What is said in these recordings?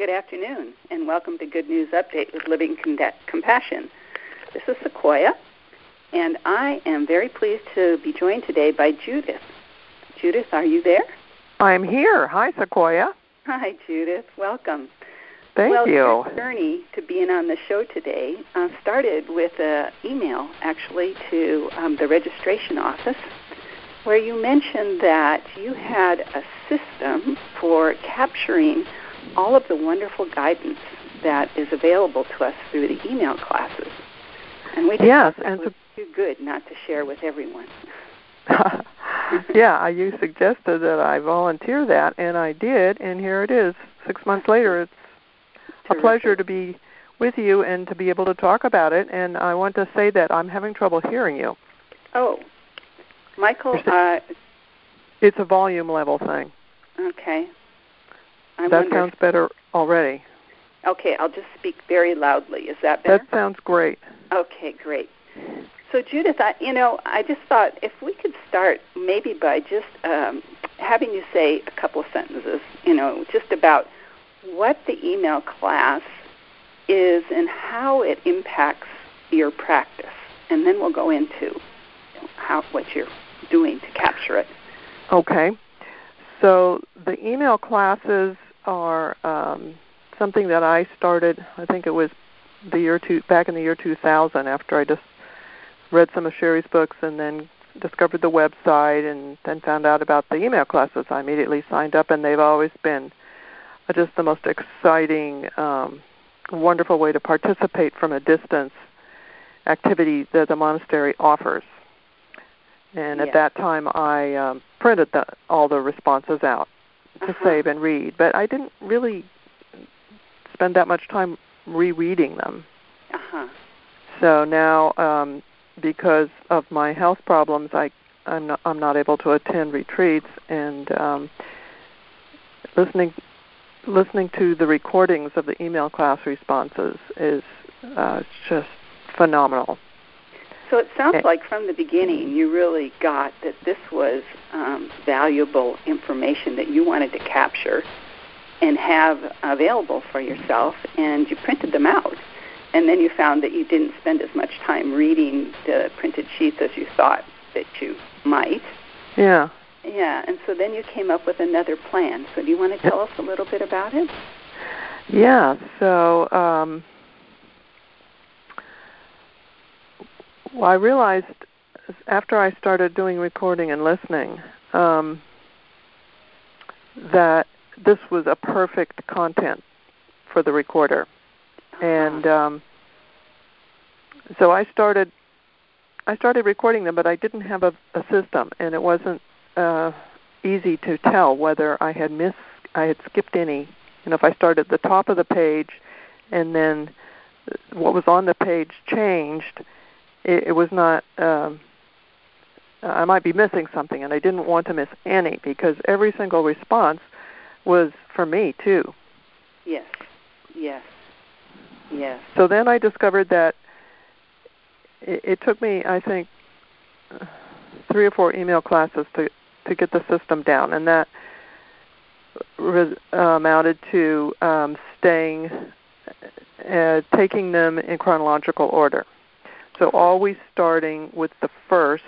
Good afternoon, and welcome to Good News Update with Living Compassion. This is Sequoia, and I am very pleased to be joined today by Judith. Judith, are you there? I'm here. Hi, Sequoia. Hi, Judith. Welcome. Thank you. Your journey to being on the show today started with an email, actually, to the registration office, where you mentioned that you had a system for capturing all of the wonderful guidance that is available to us through the email classes. And we just thought it was too good not to share with everyone. Yeah, you suggested that I volunteer that, and I did, and here it is. 6 months later, it's a pleasure to be with you and to be able to talk about it, and I want to say that I'm having trouble hearing you. Oh, Michael, it's a volume level thing. Okay. That sounds better already. Okay, I'll just speak very loudly. Is that better? That sounds great. Okay, great. So, Judith, I just thought if we could start maybe by just having you say a couple of sentences, just about what the email class is and how it impacts your practice. And then we'll go into what you're doing to capture it. Okay. So the email classes are something that I started, I think it was back in the year 2000, after I just read some of Sherry's books and then discovered the website and then found out about the email classes. I immediately signed up, and they've always been just the most exciting, wonderful way to participate from a distance activity that the monastery offers. And at that time, I printed all the responses out to save and read, but I didn't really spend that much time rereading them. So now, because of my health problems, I'm not able to attend retreats, and listening to the recordings of the email class responses is just phenomenal. So it sounds like from the beginning you really got that this was valuable information that you wanted to capture and have available for yourself, and you printed them out. And then you found that you didn't spend as much time reading the printed sheets as you thought that you might. Yeah. Yeah, and so then you came up with another plan. So do you want to tell us a little bit about it? Yeah, so I realized after I started doing recording and listening that this was a perfect content for the recorder. And so I started recording them, but I didn't have a system, and it wasn't easy to tell whether I had skipped any. If I started at the top of the page and then what was on the page changed, it was not, I might be missing something, and I didn't want to miss any because every single response was for me too. Yes. So then I discovered that it took me, I think, 3 or 4 email classes to get the system down, and that amounted to taking them in chronological order. So always starting with the first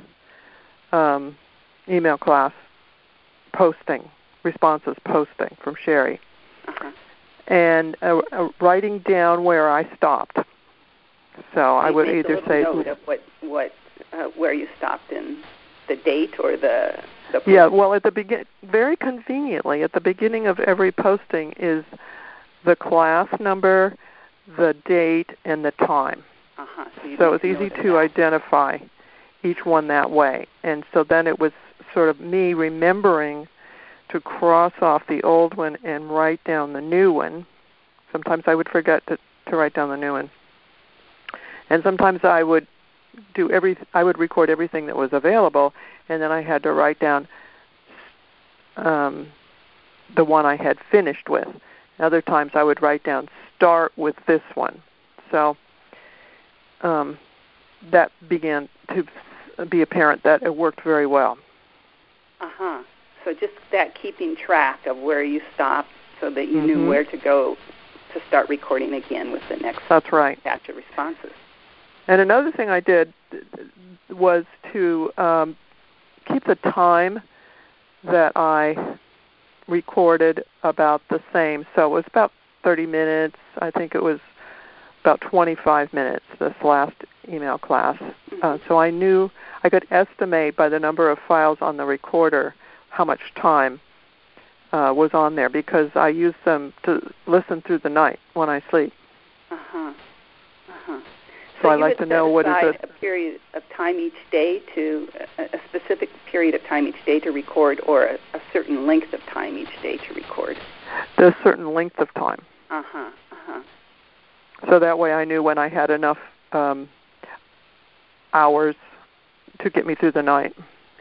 email class responses posting from Sherry, and writing down where I stopped. So I would either say note of where you stopped in the date or the yeah. Well, at the very conveniently at the beginning of every posting is the class number, the date, and the time. So it's easy to identify each one that way. And so then it was sort of me remembering to cross off the old one and write down the new one. Sometimes I would forget to write down the new one. And sometimes I would record everything that was available, and then I had to write down the one I had finished with. Other times I would write down start with this one. So that began to be apparent that it worked very well. So just that keeping track of where you stopped so that you knew where to go to start recording again with the next That's right. batch of responses. And another thing I did was to keep the time that I recorded about the same. So it was about 30 minutes. I think it was about 25 minutes, this last email class. So I knew I could estimate by the number of files on the recorder how much time was on there, because I use them to listen through the night when I sleep. So I like to know what is it. A period of time each day to a specific period of time each day to record, or a certain length of time each day to record. There's a certain length of time. So that way I knew when I had enough hours to get me through the night.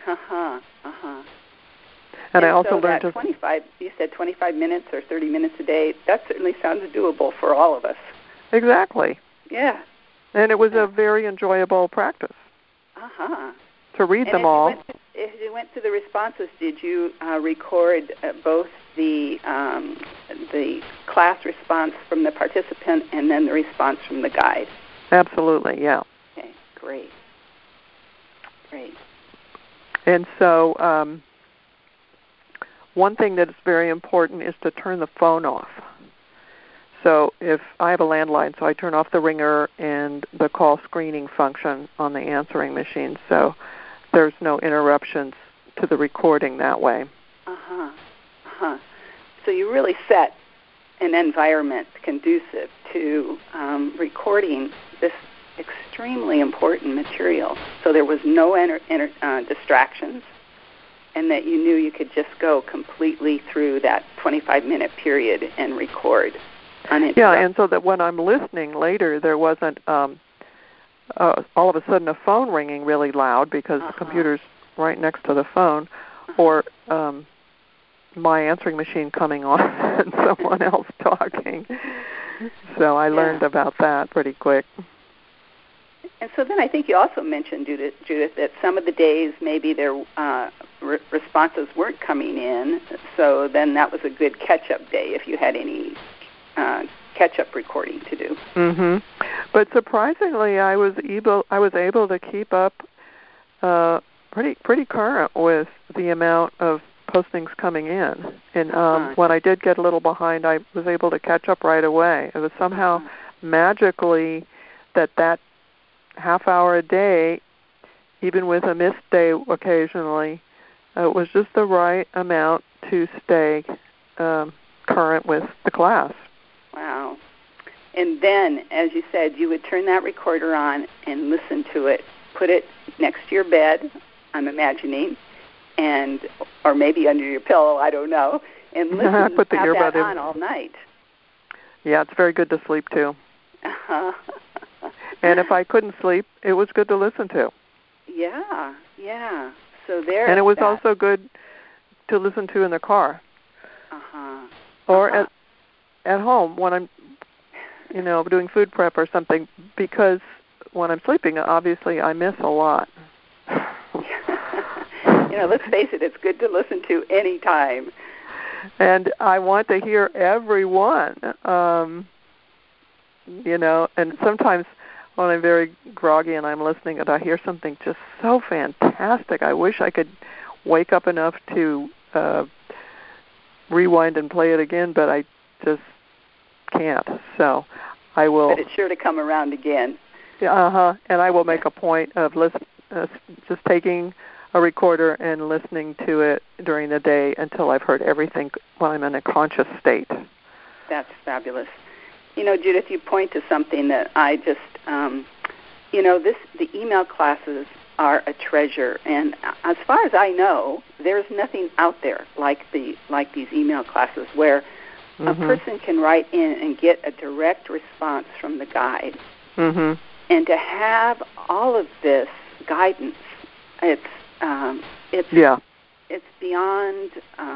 And I also learned that 25. You said 25 minutes or 30 minutes a day. That certainly sounds doable for all of us. Exactly. Yeah. And it was a very enjoyable practice. To read them all. If you went to the responses, did you record both the class response from the participant and then the response from the guide? Absolutely, yeah. Okay, great. And so one thing that is very important is to turn the phone off. So if I have a landline, so I turn off the ringer and the call screening function on the answering machine, so there's no interruptions to the recording that way. So you really set an environment conducive to recording this extremely important material. So there was no distractions, and that you knew you could just go completely through that 25-minute period and record. Yeah, and so that when I'm listening later, there wasn't all of a sudden a phone ringing really loud because the computer's right next to the phone, or my answering machine coming on and someone else talking. So I learned about that pretty quick. And so then I think you also mentioned, Judith, that some of the days maybe their responses weren't coming in, so then that was a good catch-up day if you had any catch-up recording to do. But surprisingly, I was able to keep up pretty current with the amount of postings coming in. And when I did get a little behind, I was able to catch up right away. It was somehow magically that half hour a day, even with a missed day occasionally, was just the right amount to stay current with the class. Wow. And then, as you said, you would turn that recorder on and listen to it, put it next to your bed, I'm imagining, or maybe under your pillow, I don't know, and listen, have that on all night. Yeah, it's very good to sleep to. And if I couldn't sleep, it was good to listen to. Yeah. So there. And it was also good to listen to in the car. Or at home when I'm, doing food prep or something, because when I'm sleeping, obviously I miss a lot. Let's face it, it's good to listen to any time. And I want to hear everyone, and sometimes when I'm very groggy and I'm listening and I hear something just so fantastic, I wish I could wake up enough to rewind and play it again, but I just can't. So I will. But it's sure to come around again. And I will make a point of just taking a recorder and listening to it during the day until I've heard everything when I'm in a conscious state. That's fabulous. Judith, you point to something that I just, the email classes are a treasure, and as far as I know, there's nothing out there like these email classes where a person can write in and get a direct response from the guide, and to have all of this guidance, it's beyond.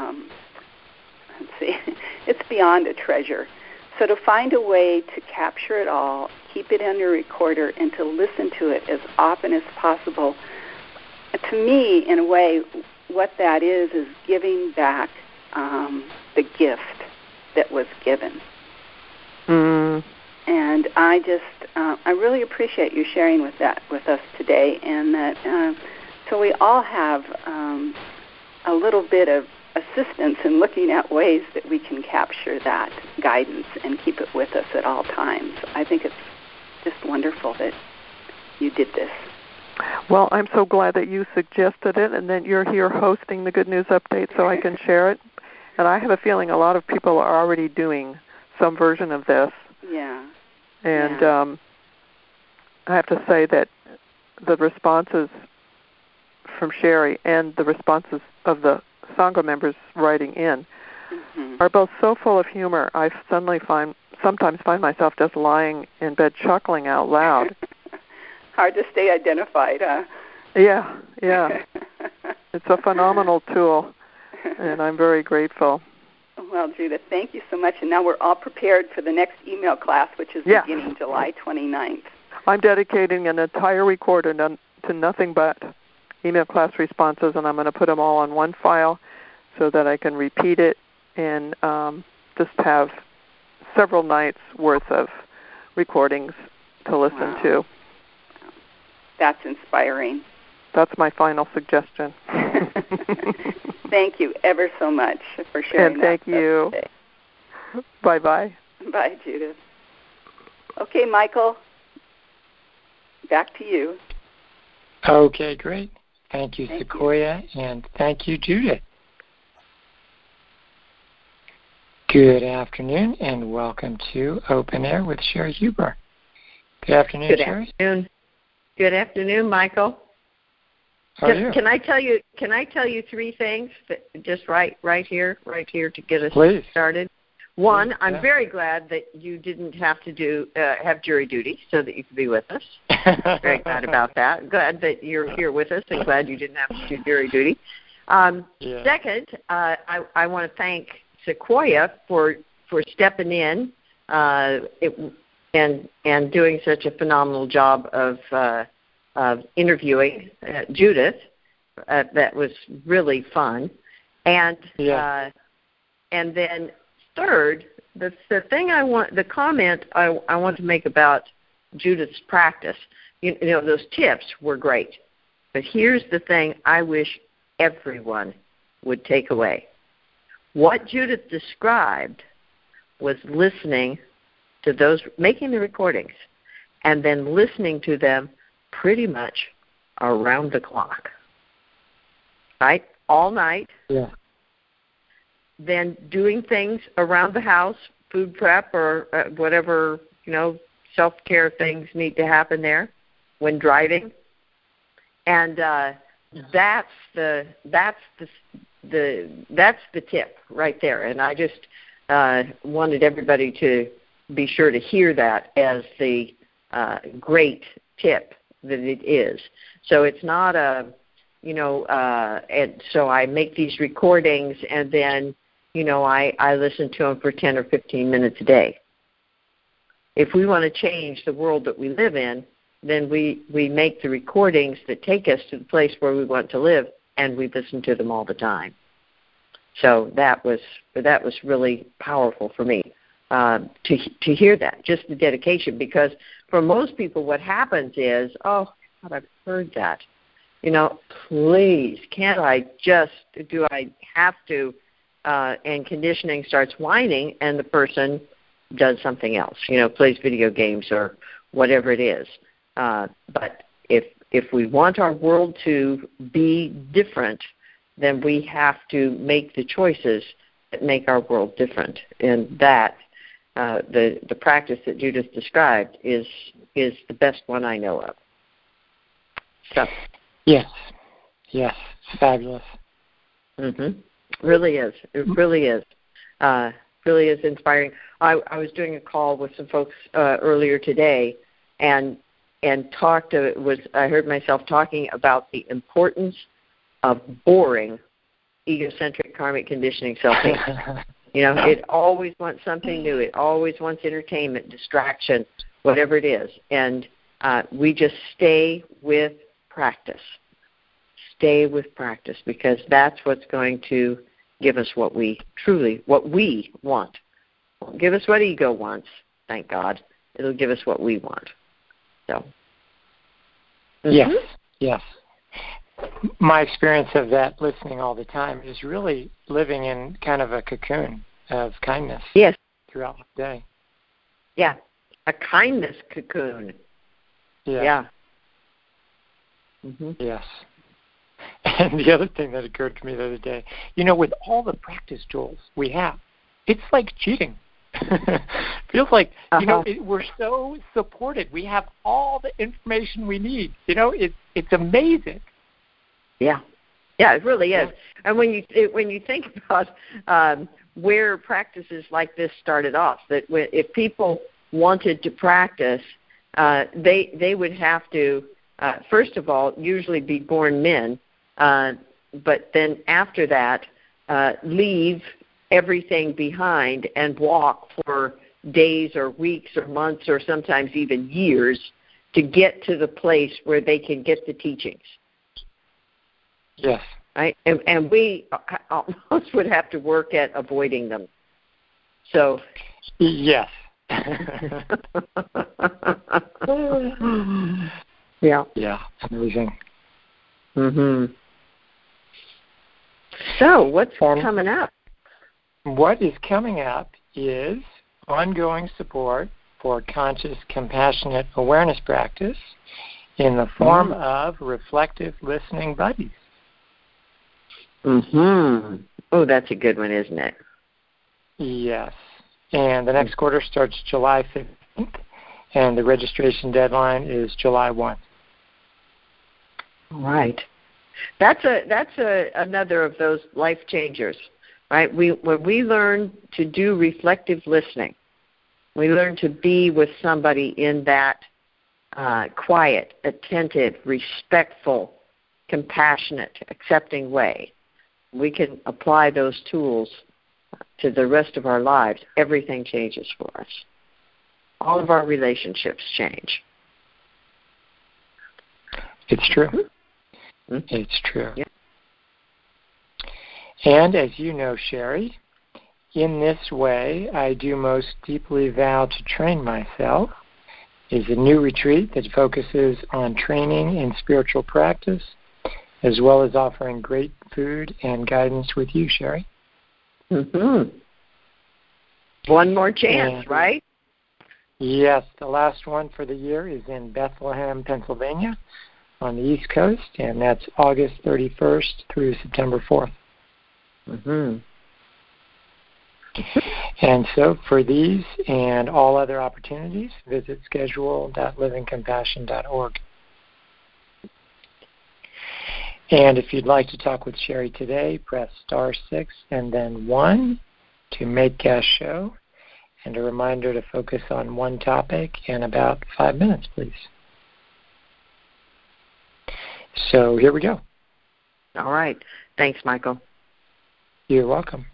It's beyond a treasure. So to find a way to capture it all, keep it on your recorder, and to listen to it as often as possible, to me, in a way, what that is giving back the gift that was given. Mm. And I really appreciate you sharing with us today, and that so we all have a little bit of assistance in looking at ways that we can capture that guidance and keep it with us at all times. I think it's just wonderful that you did this. Well, I'm so glad that you suggested it and that you're here hosting the Good News Update so I can share it. And I have a feeling a lot of people are already doing some version of this. Yeah. And I have to say that the responses from Sherry and the responses of the Sangha members writing in are both so full of humor. I suddenly sometimes find myself just lying in bed chuckling out loud. Hard to stay identified, huh? Yeah. It's a phenomenal tool, and I'm very grateful. Well, Judith, thank you so much. And now we're all prepared for the next email class, which is beginning July 29th. I'm dedicating an entire recorder to nothing but email class responses, and I'm going to put them all on one file so that I can repeat it and just have several nights' worth of recordings to listen to. That's inspiring. That's my final suggestion. Thank you ever so much for sharing that. And thank you. Today. Bye-bye. Bye, Judith. Okay, Michael, back to you. Okay, great. Thank you, Sequoia, and thank you, Judith. Good afternoon, and welcome to Open Air with Sherry Huber. Good afternoon, Sherry. Good afternoon, Michael. How are you? Can I tell you 3 things that just right here to get us started? One, I'm very glad that you didn't have to have jury duty so that you could be with us. Very glad about that. Glad that you're here with us, and glad you didn't have to do jury duty. Second, I want to thank Sequoia for stepping in and doing such a phenomenal job of interviewing Judith. That was really fun. And then third, the comment I want to make about Judith's practice. You know, those tips were great, but here's the thing I wish everyone would take away. What Judith described was listening to those, making the recordings, and then listening to them pretty much around the clock, right? All night. Yeah. Then doing things around the house, food prep or whatever, self-care things need to happen there when driving. And that's the tip right there. And I just wanted everybody to be sure to hear that as the great tip that it is. So it's not and so I make these recordings and then, I listen to them for 10 or 15 minutes a day. If we want to change the world that we live in, then we make the recordings that take us to the place where we want to live, and we listen to them all the time. So that was really powerful for me to hear that, just the dedication, because for most people what happens is, oh, God, I've heard that. Please, can't I do I have to, and conditioning starts whining and the person does something else, plays video games or whatever it is. But if we want our world to be different, then we have to make the choices that make our world different. And that, the practice that Judith described is the best one I know of. So. Yes, fabulous. Mm-hmm. Really is. It really is. Really is inspiring. I was doing a call with some folks earlier today, and I heard myself talking about the importance of boring, egocentric karmic conditioning self-hate. It always wants something new. It always wants entertainment, distraction, whatever it is, and we just stay with practice. Stay with practice, because that's what's going to give us what we want, Won't give us what ego wants, thank God. It'll give us what we want. So. Yes, yes. My experience of that, listening all the time, is really living in kind of a cocoon of kindness. Yes. Throughout the day. Yeah, a kindness cocoon. Yeah. Mm-hmm. Yes. And the other thing that occurred to me the other day, with all the practice tools we have, it's like cheating. Feels like, we're so supported. We have all the information we need. It's amazing. Yeah. Yeah, it really is. And when you think about where practices like this started off, that if people wanted to practice, they would have to, first of all, usually be born men, but then after that, leave everything behind and walk for days or weeks or months or sometimes even years to get to the place where they can get the teachings. Yes. Right? And we almost would have to work at avoiding them. So. Yes. Yeah. Yeah. Amazing. Mhm. So, what's coming up? What is coming up is ongoing support for conscious, compassionate awareness practice in the form of reflective listening buddies. Mm-hmm. Oh, that's a good one, isn't it? Yes. And the next quarter starts July 15th, and the registration deadline is July 1. Right. That's another of those life changers, right? When we learn to do reflective listening, we learn to be with somebody in that quiet, attentive, respectful, compassionate, accepting way. We can apply those tools to the rest of our lives. Everything changes for us. All of our relationships change. It's true. Mm-hmm. It's true. Yeah. And as you know, Sherry, in this way I do most deeply vow to train myself is a new retreat that focuses on training in spiritual practice as well as offering great food and guidance with you, Sherry. Mm-hmm. One more chance, right? Yes, the last one for the year is in Bethlehem, Pennsylvania on the East Coast, and that's August 31st through September 4th. Mm-hmm. And so for these and all other opportunities, visit schedule.livingcompassion.org. And if you'd like to talk with Sherry today, press *6 and then 1 to make guest show. And a reminder to focus on one topic in about 5 minutes, please. So here we go. All right. Thanks, Michael. You're welcome.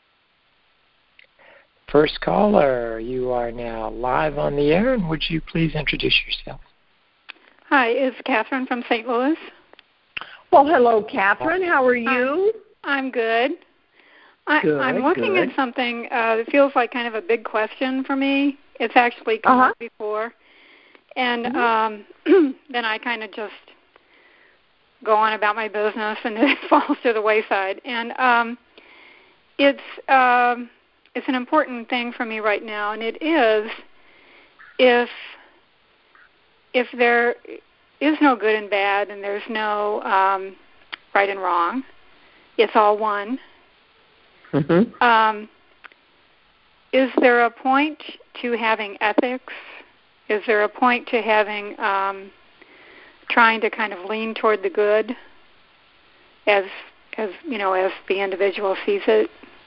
First caller, you are now live on the air, and would you please introduce yourself? Hi, it's Catherine from St. Louis. Well, hello, Catherine. How are you? I'm good. I'm looking at something that feels like kind of a big question for me. It's actually come up before. And then I kind of just go on about my business, and it falls to the wayside. And it's an important thing for me right now, and it is if there is no good and bad, and there's no right and wrong, it's all one. Mm-hmm. Is there a point to having ethics? Is there a point to having trying to kind of lean toward the good, as you know, as the individual sees it?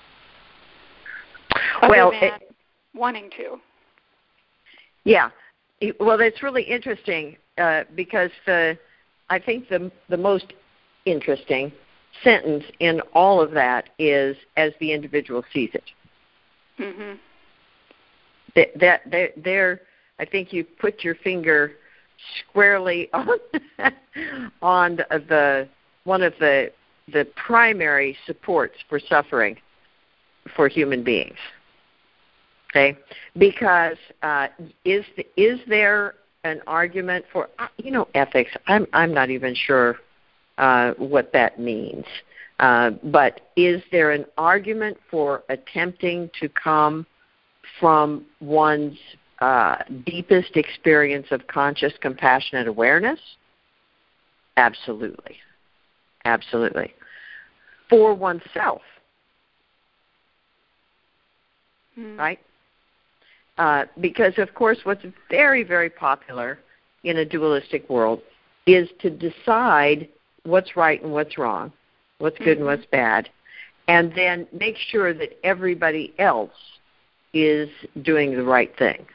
Other than wanting to. Yeah. Well, that's really interesting because I think the most interesting sentence in all of that is as the individual sees it. Mm-hmm. There, I think you put your finger squarely on the one of the primary supports for suffering for human beings. Okay, because is there an argument for ethics? I'm not even sure what that means. But is there an argument for attempting to come from one's deepest experience of conscious, compassionate awareness? Absolutely. Absolutely. For oneself. Right? Because, of course, what's very, very popular in a dualistic world is to decide what's right and what's wrong, what's good and what's bad, and then make sure that everybody else is doing the right thing.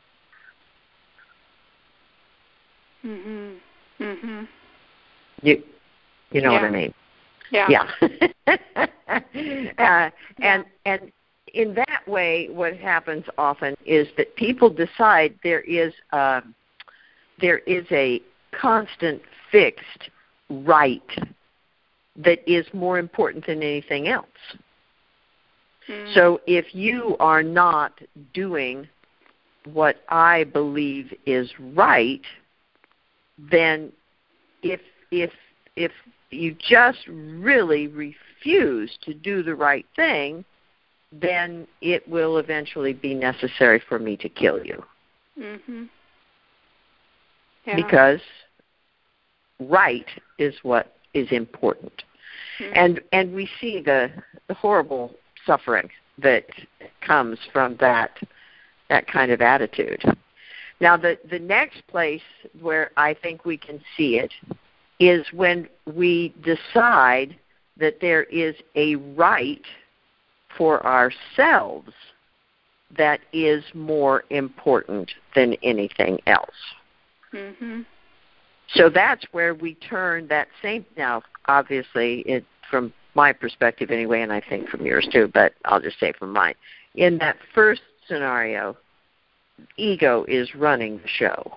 You know what I mean? Yeah. And in that way, what happens often is that people decide there is a constant, fixed right that is more important than anything else. So if you are not doing what I believe is right, then if you just really refuse to do the right thing, then it will eventually be necessary for me to kill you. Because right is what is important. And we see the horrible suffering that comes from that kind of attitude. Now, the next place where I think we can see it is when we decide that there is a right for ourselves that is more important than anything else. So that's where we turn that same, now obviously from my perspective anyway, and I think from yours too, but I'll just say from mine. In that first scenario, ego is running the show.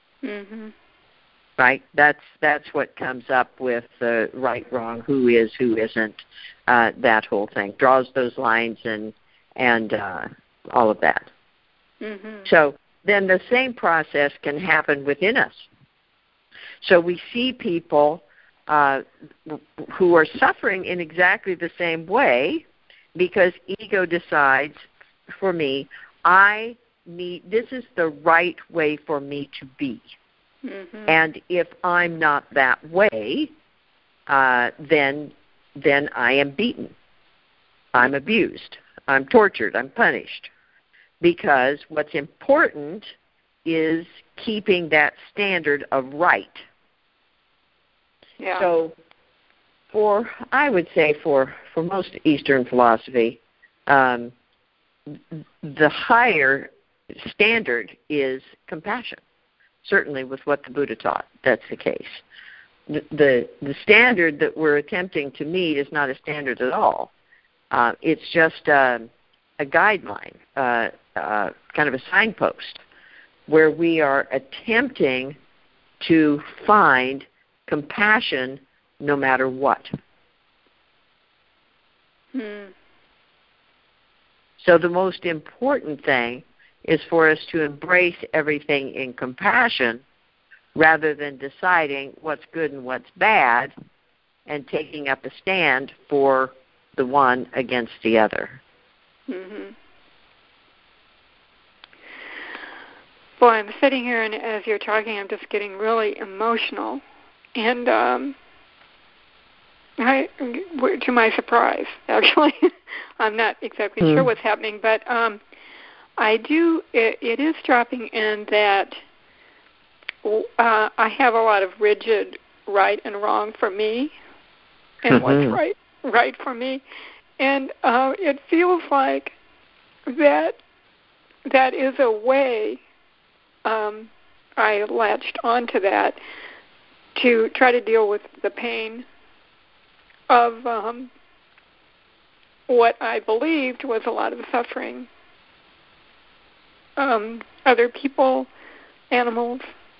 Right? That's what comes up with the right, wrong, who is, who isn't, that whole thing. Draws those lines and all of that. So then the same process can happen within us. So we see people who are suffering in exactly the same way because ego decides, for me, this is the right way for me to be. And if I'm not that way, then I am beaten. I'm abused. I'm tortured. I'm punished. Because what's important is keeping that standard of right. Yeah. So I would say for most Eastern philosophy, the higher standard is compassion. Certainly with what the Buddha taught, that's the case. The standard that we're attempting to meet is not a standard at all. It's just a guideline, kind of a signpost, where we are attempting to find compassion no matter what. So the most important thing is for us to embrace everything in compassion rather than deciding what's good and what's bad and taking up a stand for the one against the other. Boy, I'm sitting here and as you're talking, I'm just getting really emotional. And to my surprise, actually, I'm not exactly sure what's happening, but it is dropping in that I have a lot of rigid right and wrong for me and what's right for me. And it feels like that is a way I latched onto that to try to deal with the pain of what I believed was a lot of suffering. Other people, animals.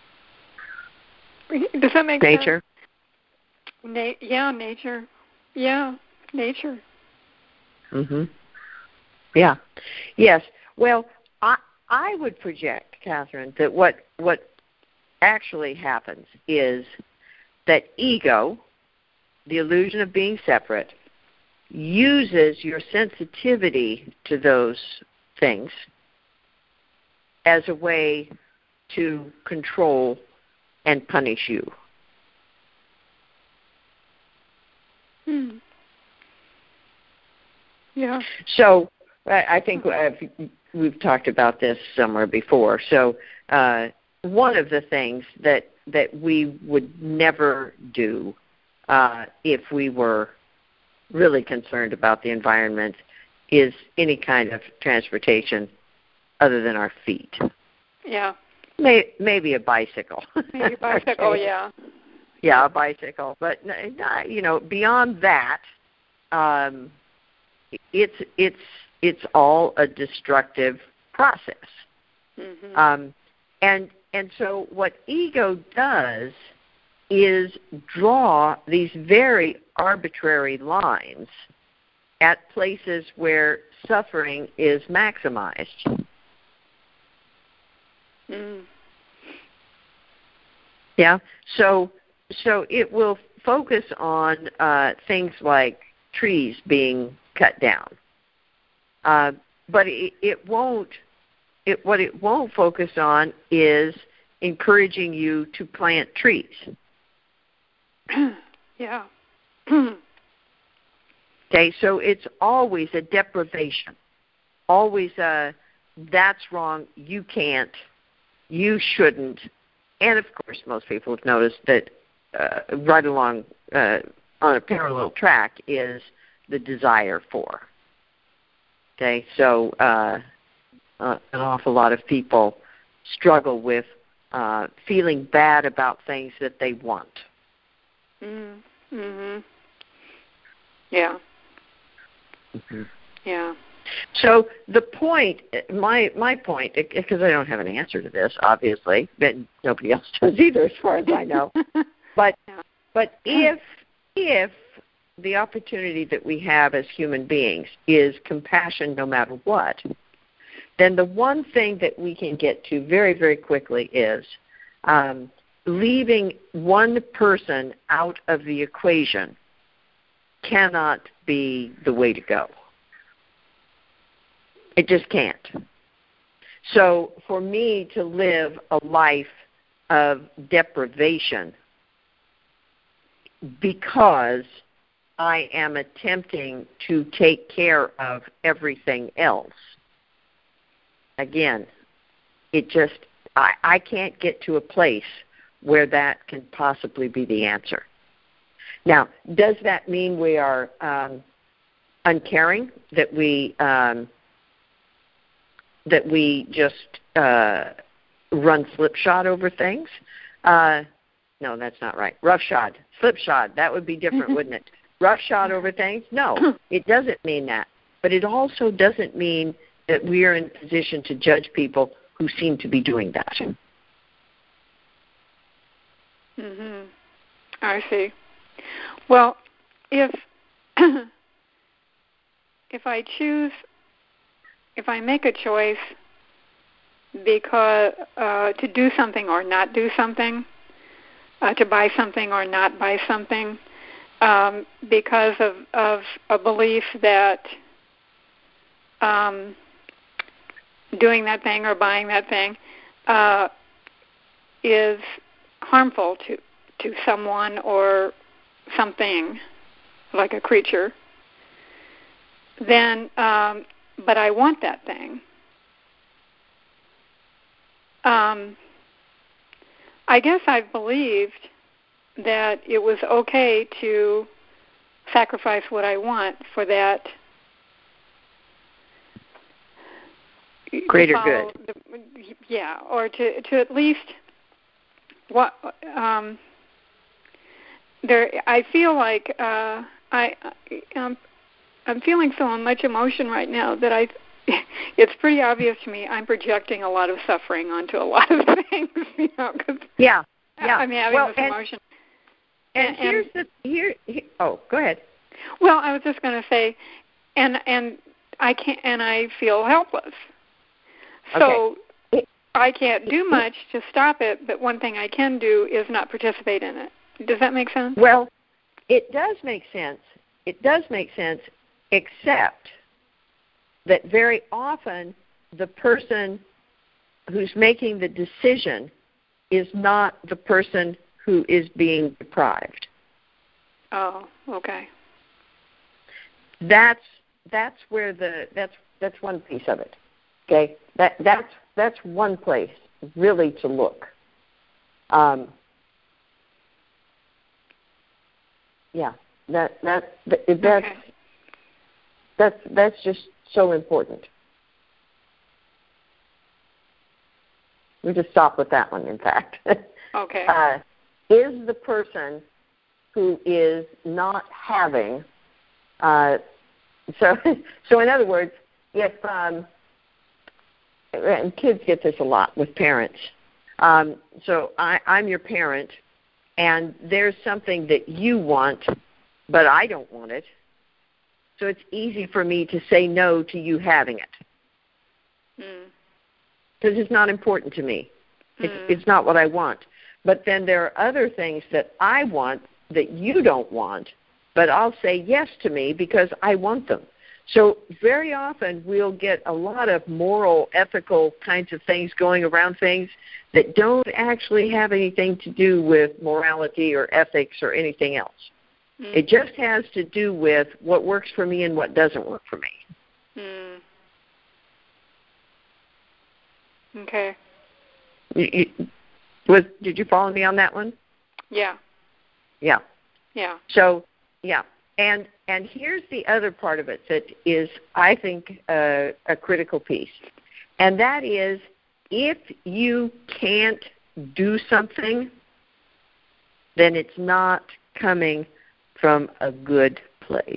Does that make sense? Nature. Nature. Yeah, nature. Yeah. Yes. Well, I would project, Catherine, that what actually happens is that ego, the illusion of being separate, uses your sensitivity to those things as a way to control and punish you. Yeah. So I think we've talked about this somewhere before. So one of the things that we would never do if we were really concerned about the environment is any kind of transportation other than our feet. Yeah. Maybe a bicycle. Maybe a bicycle, okay. Yeah. Yeah, a bicycle. But, beyond that, it's all a destructive process. Mm-hmm. And so what ego does is draw these very arbitrary lines at places where suffering is maximized. Mm. Yeah, so it will focus on things like trees being cut down, but it won't. What it won't focus on is encouraging you to plant trees. Yeah. Okay, so it's always a deprivation, always a that's wrong, you can't, you shouldn't, and of course most people have noticed that right along on a parallel track is the desire for. Okay, so an awful lot of people struggle with feeling bad about things that they want. Mm-hmm. Yeah. Mm-hmm. Yeah. So the point, my point, because I don't have an answer to this, obviously, but nobody else does either, as far as I know. But if the opportunity that we have as human beings is compassion, no matter what, then the one thing that we can get to very, very quickly is leaving one person out of the equation cannot be the way to go. It just can't. So for me to live a life of deprivation because I am attempting to take care of everything else, again, it just, I can't get to a place where that can possibly be the answer. Now, does that mean we are uncaring, that we just run slipshod over things? No, that's not right. Roughshod, slipshod, that would be different, wouldn't it? Roughshod over things? No, it doesn't mean that. But it also doesn't mean that we are in a position to judge people who seem to be doing that. Mm-hmm. I see. Well, if I make a choice because to do something or not do something, to buy something or not buy something, because of a belief that doing that thing or buying that thing is harmful to someone or something, like a creature, then, but I want that thing. I guess I've believed that it was okay to sacrifice what I want for that greater good. Or to at least what there. I feel like I'm feeling so much emotion right now that it's pretty obvious to me I'm projecting a lot of suffering onto a lot of things, cause yeah. I'm having this emotion. And go ahead. Well, I was just going to say, and I can't, and I feel helpless So I can't do much to stop it, but one thing I can do is not participate in it. Does that make sense? Well, it does make sense. It does make sense, except that very often the person who's making the decision is not the person who is being deprived. Oh, okay. That's where that's one piece of it. Okay, that's one place really to look. That's just so important. We just stop with that one. In fact, okay, is the person who is not having. So in other words, if and kids get this a lot with parents. So I'm your parent, and there's something that you want, but I don't want it. So it's easy for me to say no to you having it. Because it's not important to me. It's not what I want. But then there are other things that I want that you don't want, but I'll say yes to me because I want them. So very often we'll get a lot of moral, ethical kinds of things going around things that don't actually have anything to do with morality or ethics or anything else. It just has to do with what works for me and what doesn't work for me. Okay. Did you follow me on that one? Yeah. Yeah. Yeah. So, yeah. And here's the other part of it that is, I think, a critical piece. And that is, if you can't do something, then it's not coming from a good place.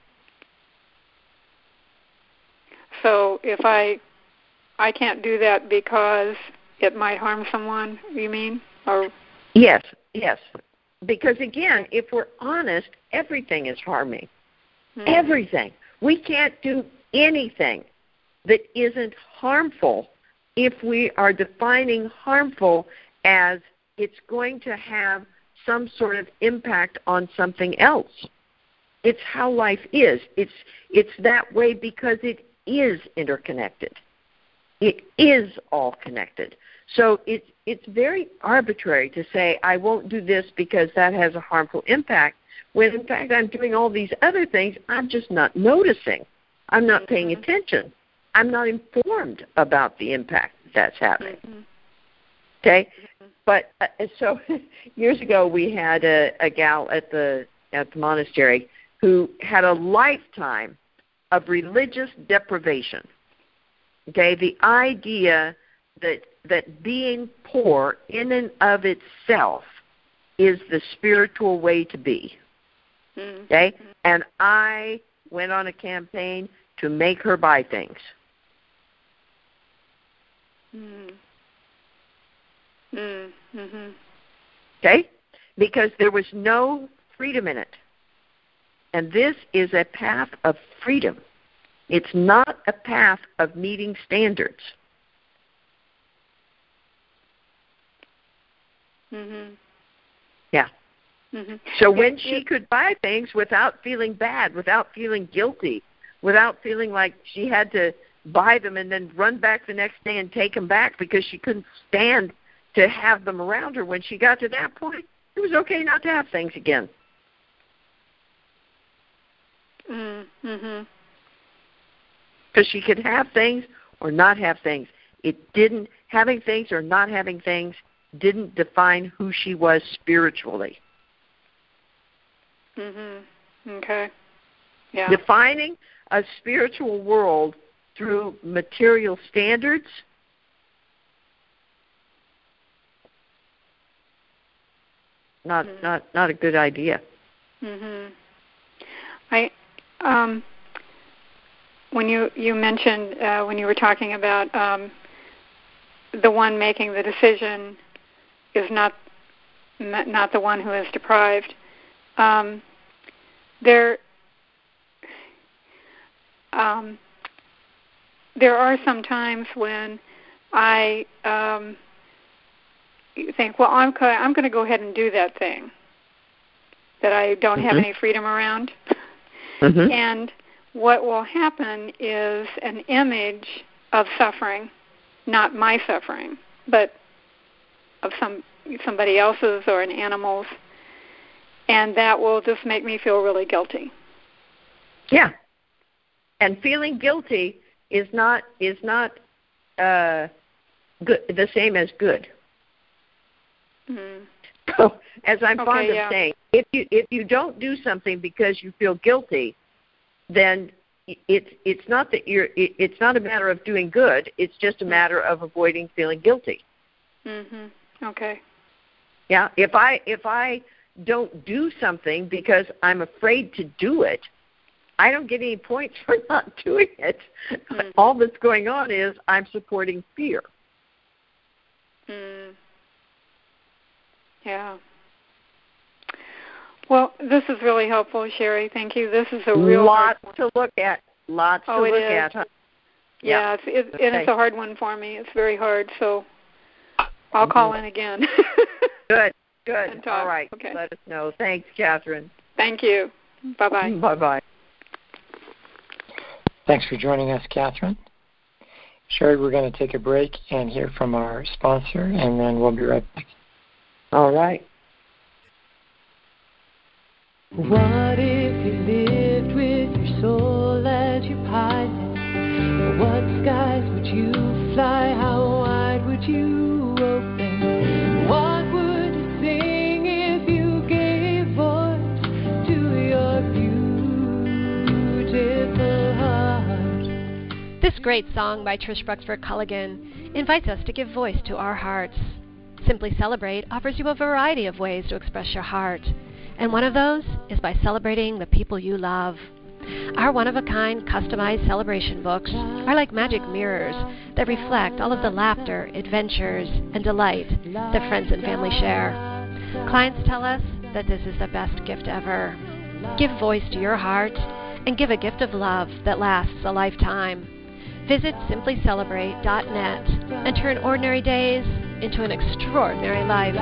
So if I can't do that because it might harm someone, you mean? Or Yes. Because, again, if we're honest, everything is harming. Everything. We can't do anything that isn't harmful if we are defining harmful as it's going to have some sort of impact on something else. It's how life is. It's that way because it is interconnected. It is all connected. So it's very arbitrary to say, I won't do this because that has a harmful impact, when in fact I'm doing all these other things I'm just not noticing. I'm not paying attention. I'm not informed about the impact that's having. Okay? But so years ago we had a gal at the monastery who had a lifetime of religious deprivation. Okay? The idea that being poor in and of itself is the spiritual way to be. Okay? And I went on a campaign to make her buy things. Okay? Because there was no freedom in it. And this is a path of freedom. It's not a path of meeting standards. Yeah. So when she could buy things without feeling bad, without feeling guilty, without feeling like she had to buy them and then run back the next day and take them back because she couldn't stand to have them around her, when she got to that point, it was okay not to have things again. Because she could have things or not have things. Having things or not having things didn't define who she was spiritually. Okay. Yeah. Defining a spiritual world through material standards not a good idea. When you mentioned when you were talking about the one making the decision is not the one who is deprived. There are some times when I think, well, I'm going to go ahead and do that thing that I don't have any freedom around. And what will happen is an image of suffering, not my suffering, but of somebody else's or an animal's, and that will just make me feel really guilty. Yeah, and feeling guilty is not good, the same as good. So, as I'm fond of saying, if you don't do something because you feel guilty, then it's not that it's not a matter of doing good. It's just a matter of avoiding feeling guilty. Okay. Yeah. If I don't do something because I'm afraid to do it, I don't get any points for not doing it. All that's going on is I'm supporting fear. Yeah. Well, this is really helpful, Sherry. Thank you. This is a real lot to look at. Lots to look at. Huh? Yeah, it's a hard one for me. It's very hard, so I'll call in again. Good. All right. Okay. Let us know. Thanks, Catherine. Thank you. Bye-bye. Bye-bye. Thanks for joining us, Catherine. Sherry, we're going to take a break and hear from our sponsor, and then we'll be right back. All right. What if you lived with your soul as your pilot? What skies would you fly? How wide would you open? What would you sing if you gave voice to your beautiful heart? This great song by Trish Bruxford Culligan invites us to give voice to our hearts. Simply Celebrate offers you a variety of ways to express your heart, and one of those is by celebrating the people you love. Our one-of-a-kind customized celebration books are like magic mirrors that reflect all of the laughter, adventures, and delight that friends and family share. Clients tell us that this is the best gift ever. Give voice to your heart and give a gift of love that lasts a lifetime. Visit simplycelebrate.net and turn ordinary days into an extraordinary life.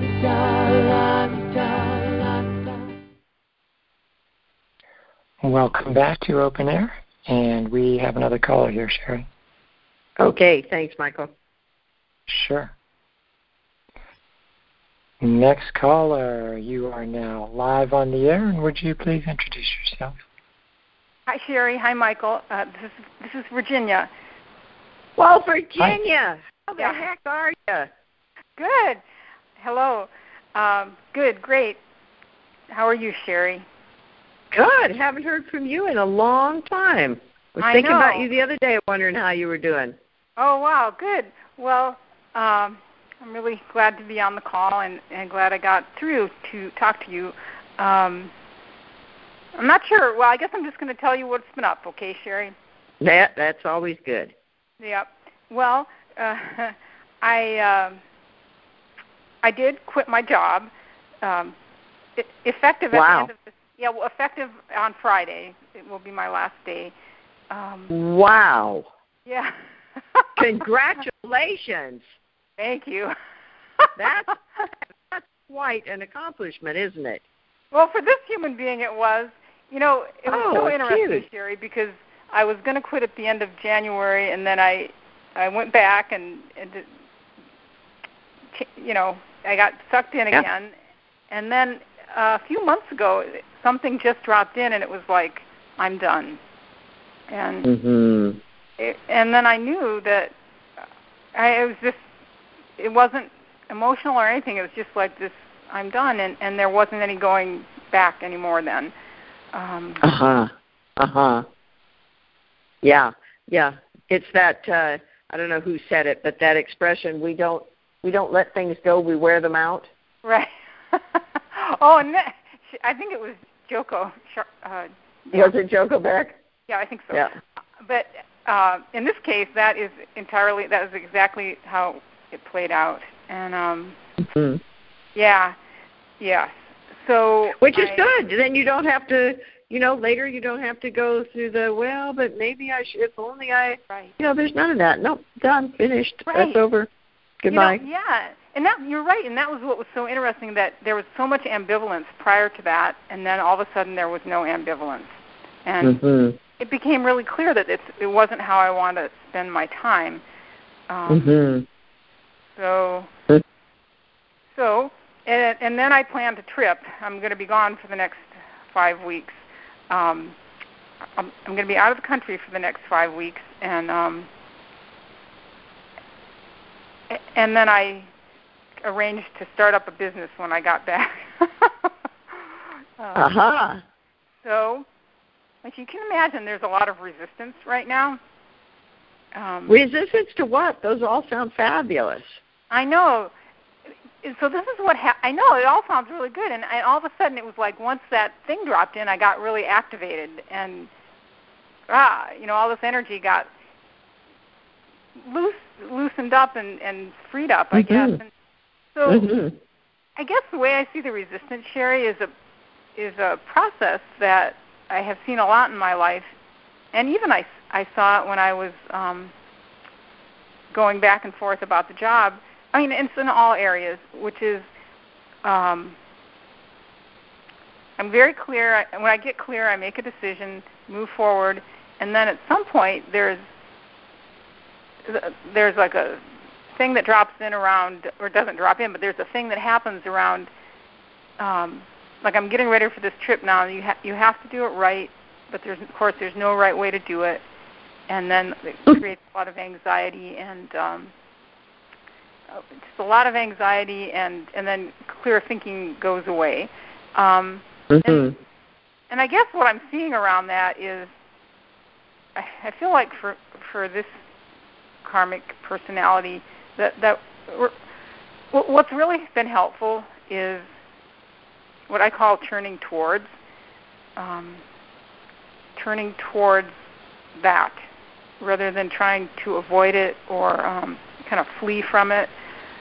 Welcome back to Open Air, and we have another caller here, Sherry. Okay, thanks, Michael. Sure. Next caller, you are now live on the air, and would you please introduce yourself? Hi, Sherry. Hi, Michael. This is Virginia. Well, Virginia, how the Yeah. heck are you? Good. Hello. Good, great. How are you, Sherry? Good. Haven't heard from you in a long time. I was thinking about you the other day, wondering how you were doing. Oh, wow, good. Well, I'm really glad to be on the call and glad I got through to talk to you. I'm not sure. Well, I guess I'm just going to tell you what's been up, okay, Sherry? That's always good. Yep. Well, I did quit my job. Effective at the end of this. Yeah, well, effective on Friday. It will be my last day. Wow. Yeah. Congratulations. Thank you. That's quite an accomplishment, isn't it? Well, for this human being it was. You know, it was so interesting, cute. Sherry, because I was going to quit at the end of January, and then I went back and you know, I got sucked in again. And then a few months ago, something just dropped in, and it was like, I'm done. And and then I knew that it wasn't emotional or anything. It was just like this, I'm done, and there wasn't any going back anymore then. Yeah. It's that I don't know who said it, but that expression, we don't let things go, we wear them out. Right. Oh, and I think it was Joko. Was it Joko Beck? Yeah, I think so. Yeah. But in this case, that is exactly how it played out. And yeah. So which is good. Then you don't have to later you don't have to go through but maybe I should, if only I, right. There's none of that. Nope, done, finished, right. That's over. Goodbye. And that, you're right, and that was what was so interesting, that there was so much ambivalence prior to that, and then all of a sudden there was no ambivalence. And it became really clear that it wasn't how I wanted to spend my time. So, and then I planned a trip. I'm going to be gone for the next 5 weeks. I'm going to be out of the country for the next 5 weeks, and then I arranged to start up a business when I got back. So, as you can imagine, there's a lot of resistance right now. Resistance to what? Those all sound fabulous. I know. So this is what I know. It all sounds really good, and all of a sudden it was like once that thing dropped in, I got really activated, and all this energy got loosened up and freed up, I guess. And so I guess the way I see the resistance, Sherry, is a process that I have seen a lot in my life, and even I saw it when I was going back and forth about the job. I mean, it's in all areas, which is I'm very clear. When I get clear, I make a decision, move forward, and then at some point there's like a thing that drops in around, or doesn't drop in, but there's a thing that happens around, like I'm getting ready for this trip now, and you have to do it right, but there's no right way to do it, and then it creates a lot of anxiety and just a lot of anxiety, and then clear thinking goes away. And I guess what I'm seeing around that is, I feel like for this karmic personality, that what's really been helpful is what I call turning towards that, rather than trying to avoid it or kind of flee from it.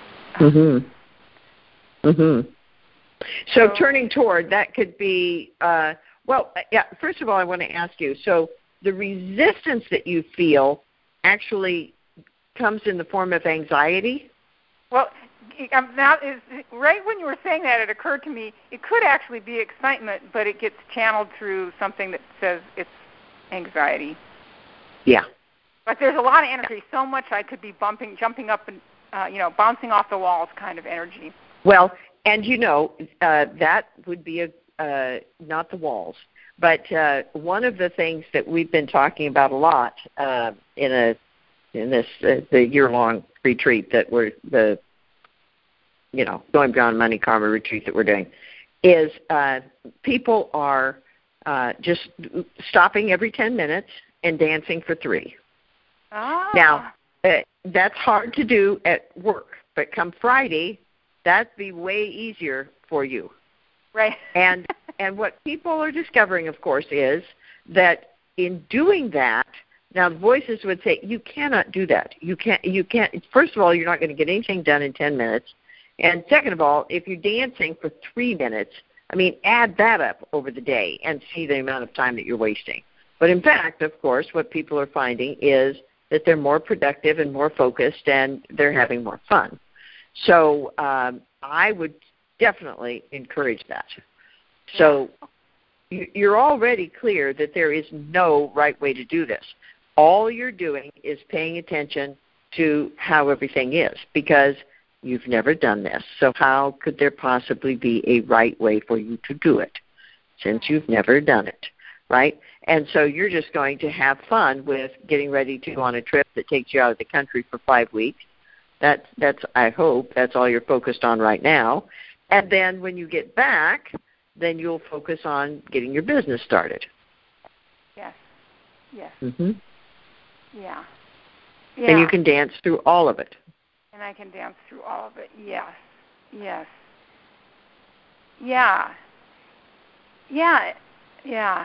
So turning toward, that could be, first of all, I want to ask you, so the resistance that you feel actually comes in the form of anxiety? Well, now right when you were saying that, it occurred to me, it could actually be excitement, but it gets channeled through something that says it's anxiety. Yeah. But there's a lot of energy, so much I could be jumping up and, bouncing off the walls kind of energy. Well, and that would be not the walls, but one of the things that we've been talking about a lot in this the year-long retreat that we're Going Beyond Money Karma retreat that we're doing, is people are just stopping every 10 minutes and dancing for 3. Now, that's hard to do at work, but come Friday, that'd be way easier for you. Right. And what people are discovering, of course, is that in doing that, now the voices would say, you cannot do that. You can't. First of all, you're not going to get anything done in 10 minutes. And second of all, if you're dancing for 3 minutes, add that up over the day and see the amount of time that you're wasting. But in fact, of course, what people are finding is that they're more productive and more focused, and they're having more fun. So I would definitely encourage that. So you're already clear that there is no right way to do this. All you're doing is paying attention to how everything is, because you've never done this. So how could there possibly be a right way for you to do it, since you've never done it, right? And so you're just going to have fun with getting ready to go on a trip that takes you out of the country for 5 weeks. That's I hope that's all you're focused on right now. And then when you get back, then you'll focus on getting your business started. Yes. Yeah. And you can dance through all of it. And I can dance through all of it. Yes. Yeah. Yes. Yeah.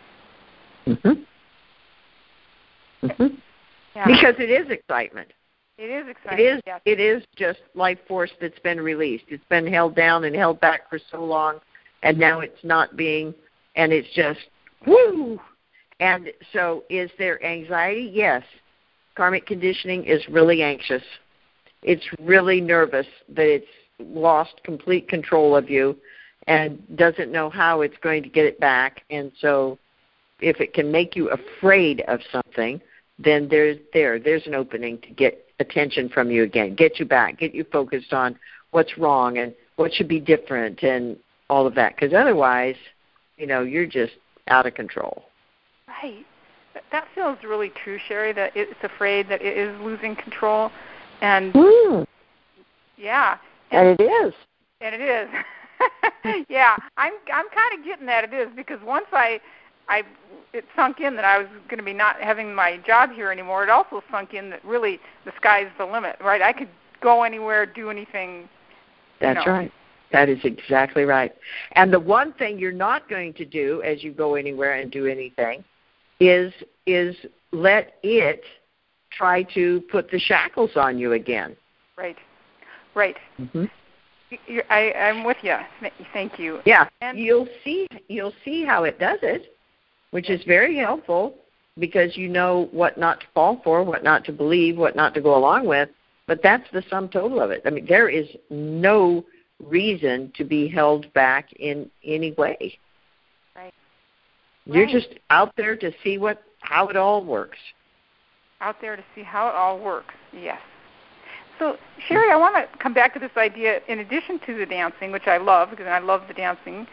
Because it is excitement. It is exciting. It is just life force that's been released. It's been held down and held back for so long, and now it's not being, and it's just, woo! And so is there anxiety? Yes. Karmic conditioning is really anxious. It's really nervous that it's lost complete control of you and doesn't know how it's going to get it back. And so if it can make you afraid of something, then there's an opening to get attention from you again, get you back, get you focused on what's wrong and what should be different and all of that. Because otherwise, you're just out of control. Right. That feels really true, Sherry, that it's afraid that it is losing control. And yeah. And it is. And it is. Yeah, I'm kind of getting that it is, because once it sunk in that I was going to be not having my job here anymore, it also sunk in that really the sky's the limit, right? I could go anywhere, do anything. That's right. That is exactly right. And the one thing you're not going to do as you go anywhere and do anything is let it try to put the shackles on you again. Right. Mm-hmm. I'm with you. Thank you. Yeah, and you'll see how it does it, which is very helpful, because you know what not to fall for, what not to believe, what not to go along with. But that's the sum total of it. I mean, there is no reason to be held back in any way. Right. You're just out there to see how it all works. Out there to see how it all works, yes. So, Sherry, I want to come back to this idea, in addition to the dancing, which I love, because I love the dancing,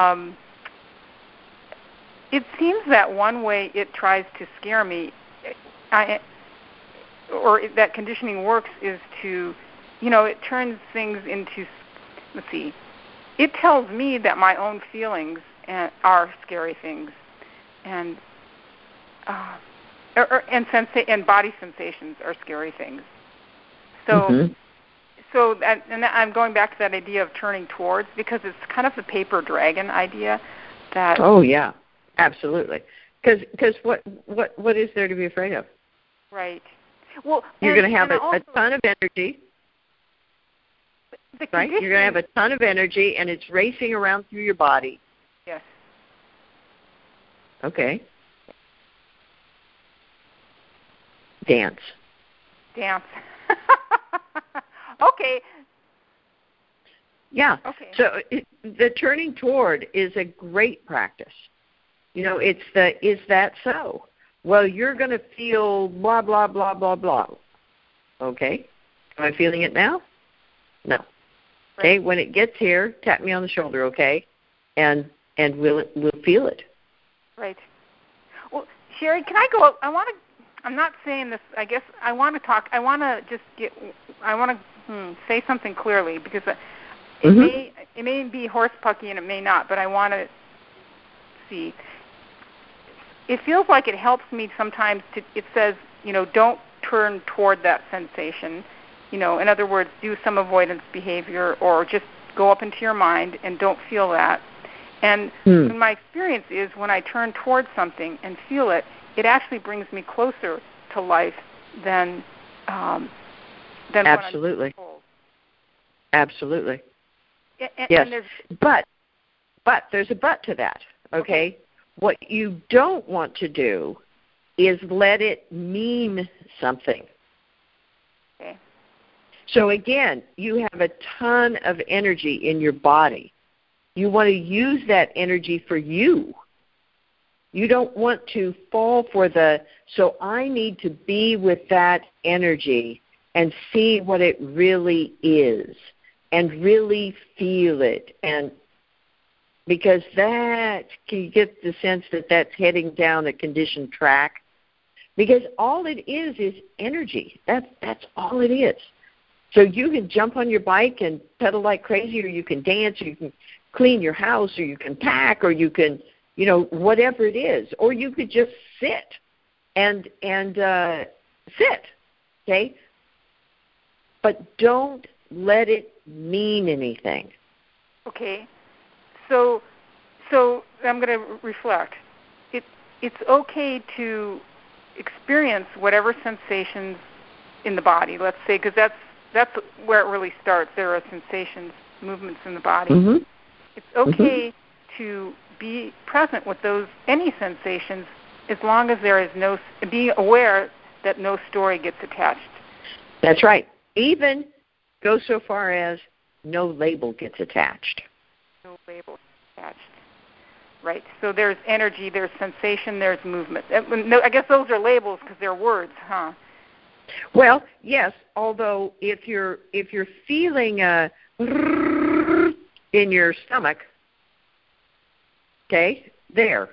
it seems that one way it tries to scare me, or that conditioning works, is to, it turns things into, it tells me that my own feelings are scary things, and body sensations are scary things. So, and I'm going back to that idea of turning towards, because it's kind of the paper dragon idea. That. Oh yeah, absolutely. Because what is there to be afraid of? Right. Well, you're going to have a ton of energy. Right. You're going to have a ton of energy, and it's racing around through your body. Yes. Okay. Dance. Okay. Yeah. Okay. So the turning toward is a great practice. It's is that so? Well, you're going to feel blah, blah, blah, blah, blah. Okay. Am I feeling it now? No. Right. Okay. When it gets here, tap me on the shoulder, okay? And we'll feel it. Right. Well, Sherry, can I go? I'm not saying this. I guess I want to talk. I want to say something clearly, because it may be horsepucky and it may not, but I want to see. It feels like it helps me sometimes. It says, don't turn toward that sensation. In other words, do some avoidance behavior, or just go up into your mind and don't feel that. And my experience is, when I turn towards something and feel it, it actually brings me closer to life than absolutely. What I'm told. Absolutely. Yes. But there's a but to that. Okay? What you don't want to do is let it mean something. Okay. So again, you have a ton of energy in your body. You want to use that energy for you. You don't want to fall for so I need to be with that energy and see what it really is and really feel it. And because that can get the sense that that's heading down a conditioned track. Because all it is energy. That's all it is. So you can jump on your bike and pedal like crazy, or you can dance, or you can clean your house, or you can pack, or you can, whatever it is. Or you could just sit and sit, okay? But don't let it mean anything. Okay. So I'm going to reflect. It's okay to experience whatever sensations in the body, let's say, because that's where it really starts. There are sensations, movements in the body. Mm-hmm. It's okay to be present with any sensations, as long as there is being aware that no story gets attached. That's right. Even go so far as no label gets attached. No label attached. Right. So there's energy, there's sensation, there's movement. No, I guess those are labels because they're words, huh? Well, yes. Although if you're feeling a in your stomach, okay, there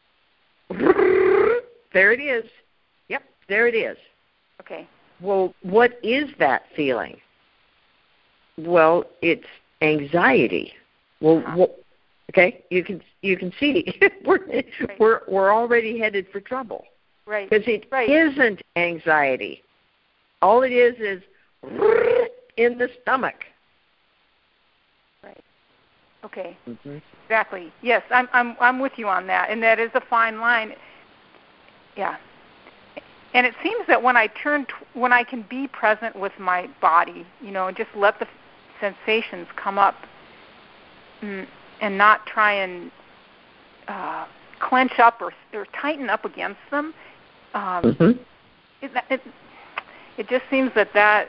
it is. Yep, there it is. Okay. Well, what is that feeling? Well, it's anxiety. Well, okay, you can see we're already headed for trouble. Right. Because it isn't anxiety. All it is in the stomach. Right. Okay. Mm-hmm. Exactly. Yes, I'm with you on that, and that is a fine line. Yeah. And it seems that when I can be present with my body, and just let the sensations come up, and not try and clench up or tighten up against them, it just seems that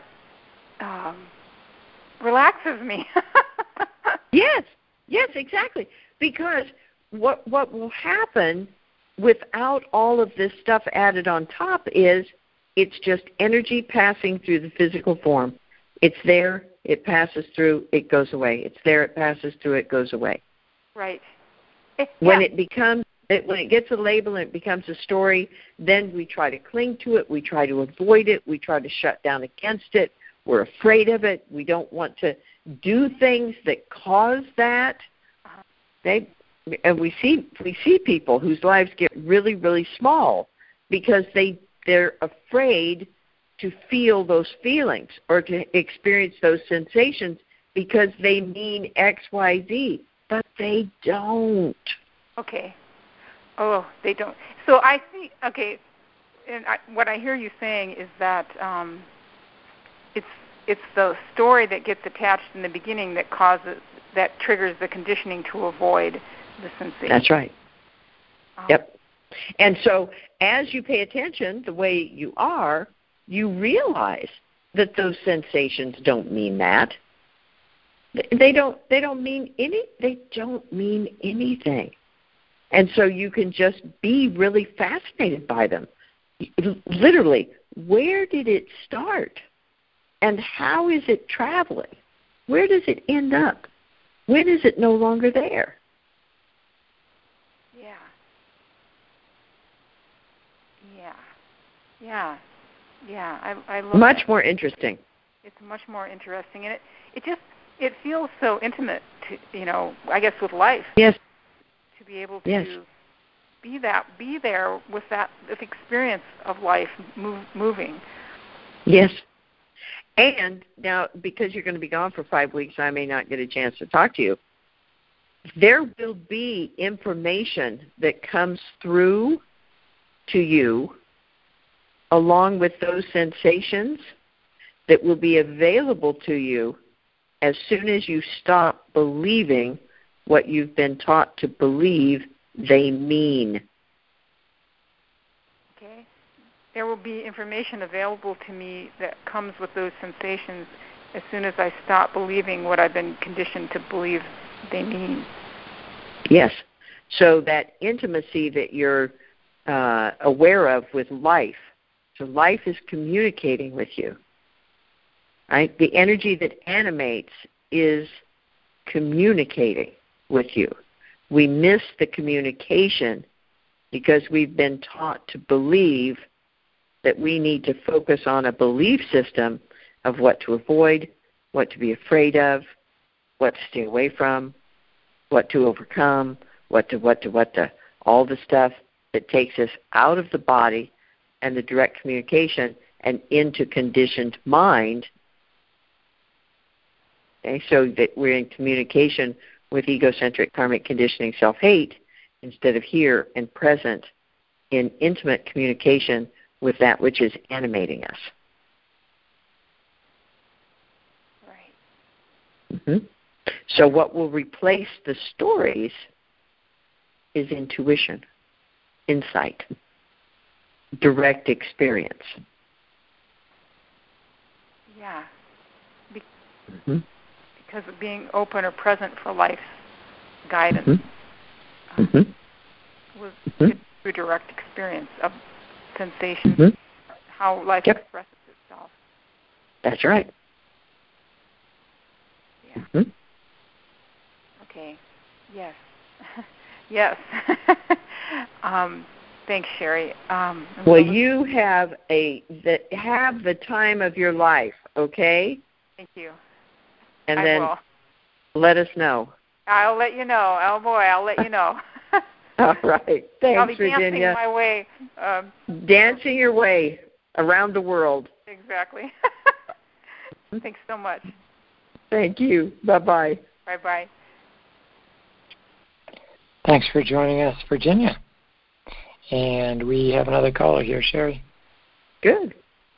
relaxes me. Yes, exactly. Because what will happen without all of this stuff added on top is it's just energy passing through the physical form. It's there, it passes through, it goes away. It's there, it passes through, it goes away. Right. When it gets a label and it becomes a story, then we try to cling to it, we try to avoid it, we try to shut down against it, we're afraid of it, we don't want to do things that cause that. And we see people whose lives get really, really small because they're afraid to feel those feelings or to experience those sensations because they mean X, Y, Z, but they don't. Okay. Oh, they don't. So I see. Okay, and what I hear you saying is that it's the story that gets attached in the beginning that triggers the conditioning to avoid the sensation. That's right. Yep. And so as you pay attention the way you are, you realize that those sensations don't mean that. They don't mean anything. And so you can just be really fascinated by them. Literally, where did it start? And how is it traveling? Where does it end up? When is it no longer there? Yeah. I love much that. More interesting. It's much more interesting, and it feels so intimate to I guess with life. Yes. To be able to be there with that experience of life moving. Yes. And now, because you're going to be gone for 5 weeks, I may not get a chance to talk to you. There will be information that comes through to you along with those sensations that will be available to you as soon as you stop believing what you've been taught to believe they mean. Okay. There will be information available to me that comes with those sensations as soon as I stop believing what I've been conditioned to believe they mean. Yes. So that intimacy that you're aware of with life, so life is communicating with you. Right? The energy that animates is communicating with you. We miss the communication because we've been taught to believe that we need to focus on a belief system of what to avoid, what to be afraid of, what to stay away from, what to overcome, what to, all the stuff that takes us out of the body and the direct communication and into conditioned mind. Okay, so that we're in communication with egocentric karmic conditioning self-hate instead of here and present in intimate communication with that which is animating us. Mm-hmm. So what will replace the stories is intuition, insight, direct experience. Yeah. Because of being open or present for life's guidance was through direct experience of sensations, how life expresses itself. That's right. Yeah. Okay. Yes. Yes. Thanks, Sherry. Well, you have the time of your life, okay? Thank you. And then let us know. I'll let you know. Oh, boy, I'll let you know. All right. Thanks, I'll be Virginia. dancing my way. Dancing your way around the world. Exactly. Thanks so much. Thank you. Bye-bye. Bye-bye. Thanks for joining us, Virginia. And we have another caller here, Sherry. Good.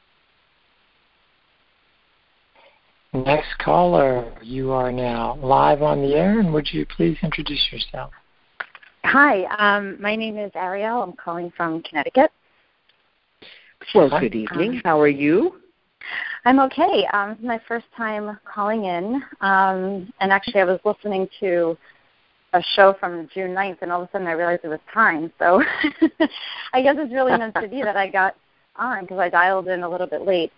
Next caller, you are now live on the air, and would you please introduce yourself? Hi, my name is Ariel. I'm calling from Connecticut. Well, good evening. How are you? I'm okay. This is my first time calling in, and actually I was listening to a show from June 9th, and all of a sudden I realized it was time. So I guess it's really meant to be that I got on because I dialed in a little bit late.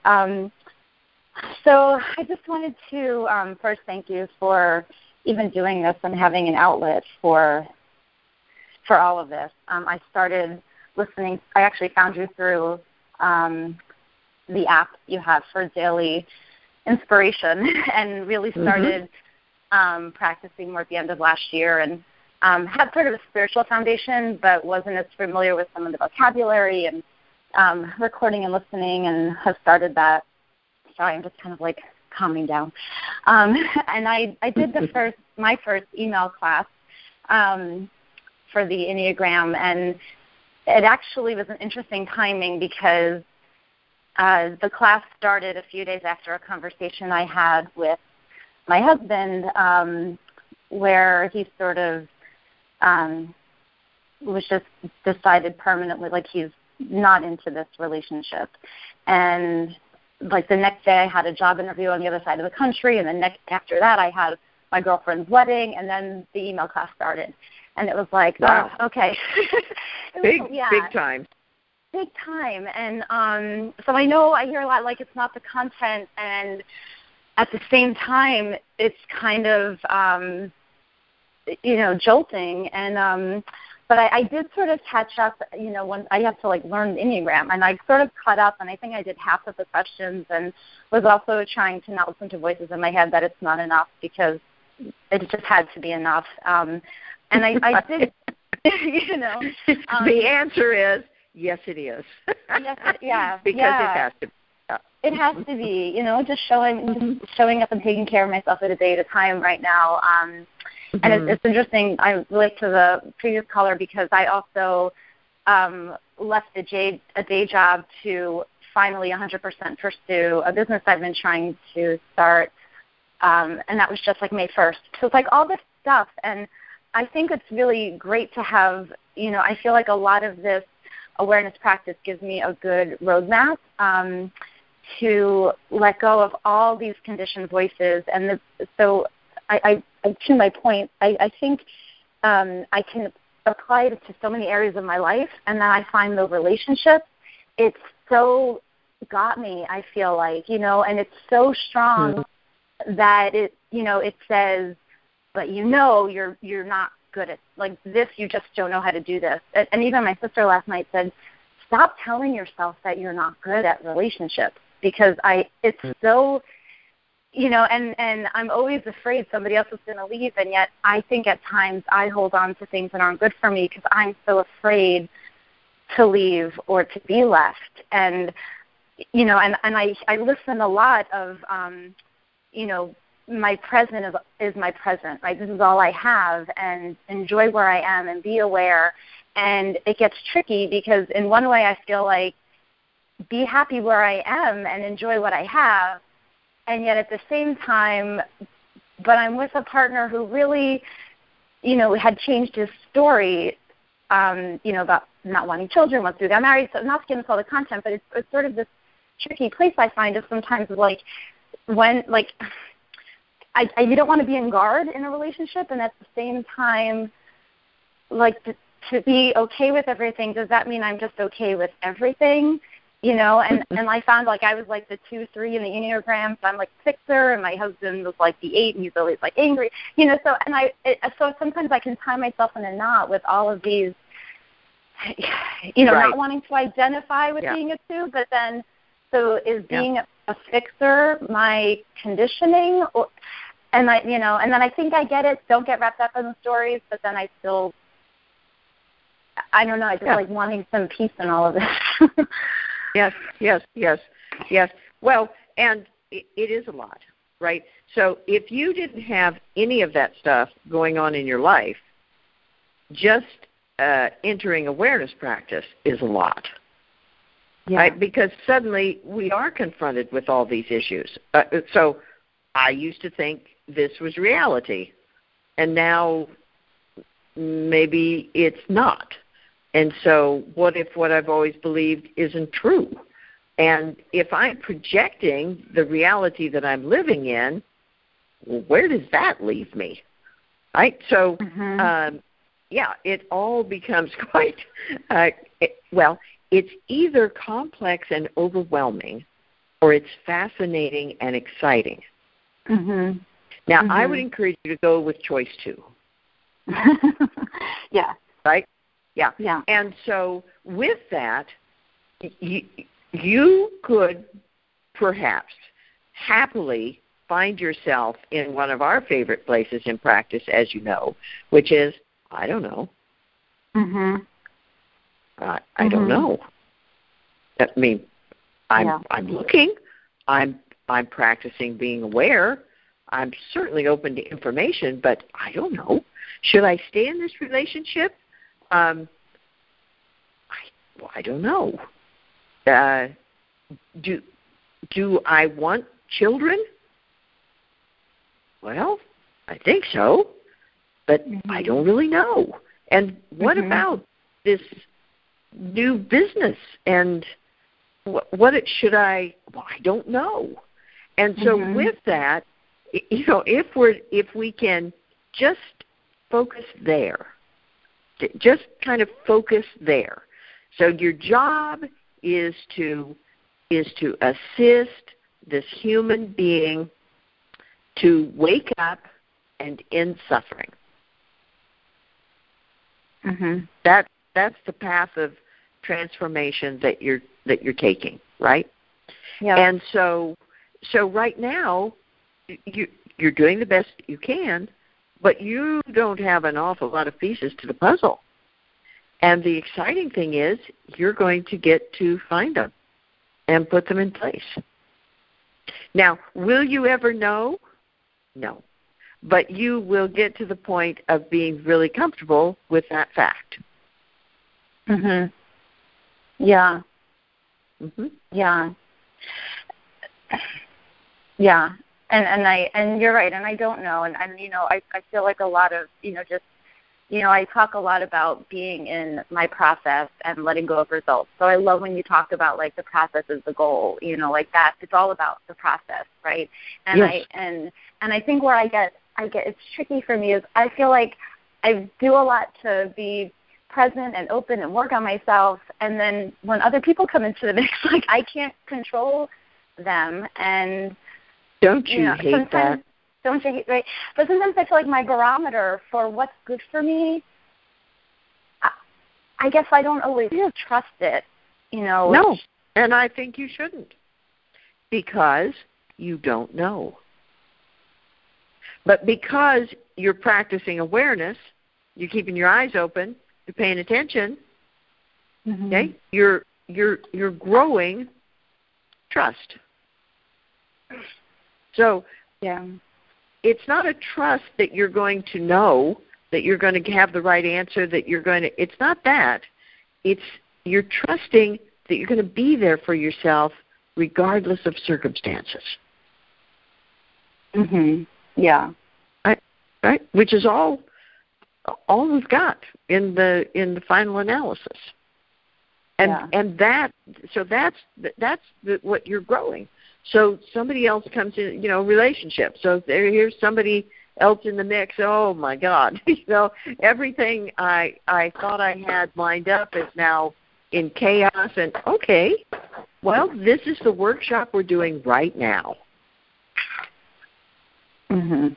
So I just wanted to first thank you for even doing this and having an outlet for all of this. I started listening. I actually found you through the app you have for daily inspiration and really started practicing more at the end of last year and had sort of a spiritual foundation but wasn't as familiar with some of the vocabulary and recording and listening and have started that. Sorry, I'm just kind of like calming down. And I did my first email class for the Enneagram, and it actually was an interesting timing because the class started a few days after a conversation I had with my husband where he sort of was just decided permanently, like he's not into this relationship. And like the next day I had a job interview on the other side of the country, and the next after that I had my girlfriend's wedding, and then the email class started. And it was like, wow. Oh, okay. Big time. Big time. And so I know I hear a lot like it's not the content, and at the same time it's kind of, jolting. And but I did sort of catch up, when I have to like learn the Enneagram, and I sort of caught up, and I think I did half of the questions and was also trying to not listen to voices in my head that it's not enough because it just had to be enough. And I did, the answer is yes, it is. Yes, yeah. Because it has to be. It has to be, just showing up and taking care of myself at a day at a time right now. And it's interesting. I relate to the previous caller because I also left a day job to finally 100% pursue a business I've been trying to start, and that was just like May 1st. So it's like all this stuff, and I think it's really great to have, I feel like a lot of this awareness practice gives me a good roadmap to let go of all these conditioned voices. And so I to my point, I think I can apply it to so many areas of my life, and then I find the relationships, it's so got me, I feel like, and it's so strong that it, it says, but you're not good at, like this, you just don't know how to do this. And even my sister last night said, stop telling yourself that you're not good at relationships, because it's so, and I'm always afraid somebody else is going to leave, and yet I think at times I hold on to things that aren't good for me because I'm so afraid to leave or to be left. And, and I listen a lot of, my present is my present, right? This is all I have, and enjoy where I am and be aware. And it gets tricky because in one way I feel like be happy where I am and enjoy what I have, and yet at the same time but I'm with a partner who really, had changed his story, about not wanting children once we got married. So not to get into all the content, but it's sort of this tricky place I find is sometimes when you don't want to be in guard in a relationship, and at the same time, to be okay with everything, does that mean I'm just okay with everything? And I found I was the 2-3 in the Enneagram, so I'm fixer, and my husband was the 8, and he's always angry, so sometimes I can tie myself in a knot with all of these, right. not wanting to identify with being a 2, but then, so is being a fixer my conditioning? And then I think I get it, don't get wrapped up in the stories, but then I still, I don't know, I just wanting some peace in all of this. Yes. Well, and it is a lot, right? So if you didn't have any of that stuff going on in your life, just entering awareness practice is a lot, right? Because suddenly we are confronted with all these issues. So I used to think this was reality, and now maybe it's not. And so what if what I've always believed isn't true? And if I'm projecting the reality that I'm living in, well, where does that leave me? Right? So, it all becomes quite, it's either complex and overwhelming, or it's fascinating and exciting. Now, I would encourage you to go with choice 2. Yeah. Right? Yeah. And so with that, you could perhaps happily find yourself in one of our favorite places in practice, as you know, which is, I don't know. I don't know. I mean, I'm looking. I'm practicing being aware. I'm certainly open to information, but I don't know. Should I stay in this relationship? I don't know. Do I want children? Well, I think so, but I don't really know. And what about this new business? And should I? Well, I don't know. And so with that, if we can just focus there. Just kind of focus there. So your job is to assist this human being to wake up and end suffering. That's the path of transformation that you're taking, right? Yeah. And so right now you're doing the best you can, but you don't have an awful lot of pieces to the puzzle. And the exciting thing is you're going to get to find them and put them in place. Now, will you ever know? No. But you will get to the point of being really comfortable with that fact. Yeah. Yeah. And you're right, and I don't know, and I feel like a lot of just I talk a lot about being in my process and letting go of results. So I love when you talk about the process is the goal, that. It's all about the process, right? And yes. I think where I get it's tricky for me is I feel like I do a lot to be present and open and work on myself, and then when other people come into the mix, I can't control them. And don't you hate that? Don't you hate, right? But sometimes I feel like my barometer for what's good for me, I guess I don't always trust it, No, and I think you shouldn't, because you don't know. But because you're practicing awareness, you're keeping your eyes open, you're paying attention, okay? You're growing trust. So it's not a trust that you're going to know, that you're going to have the right answer, that you're going to, it's not that. It's you're trusting that you're going to be there for yourself regardless of circumstances. Yeah. right? Which is all we've got in the final analysis. And that's what you're growing. So somebody else comes in, relationship. So here's somebody else in the mix. Oh my God, everything I thought I had lined up is now in chaos. And okay, well, this is the workshop we're doing right now. Mhm.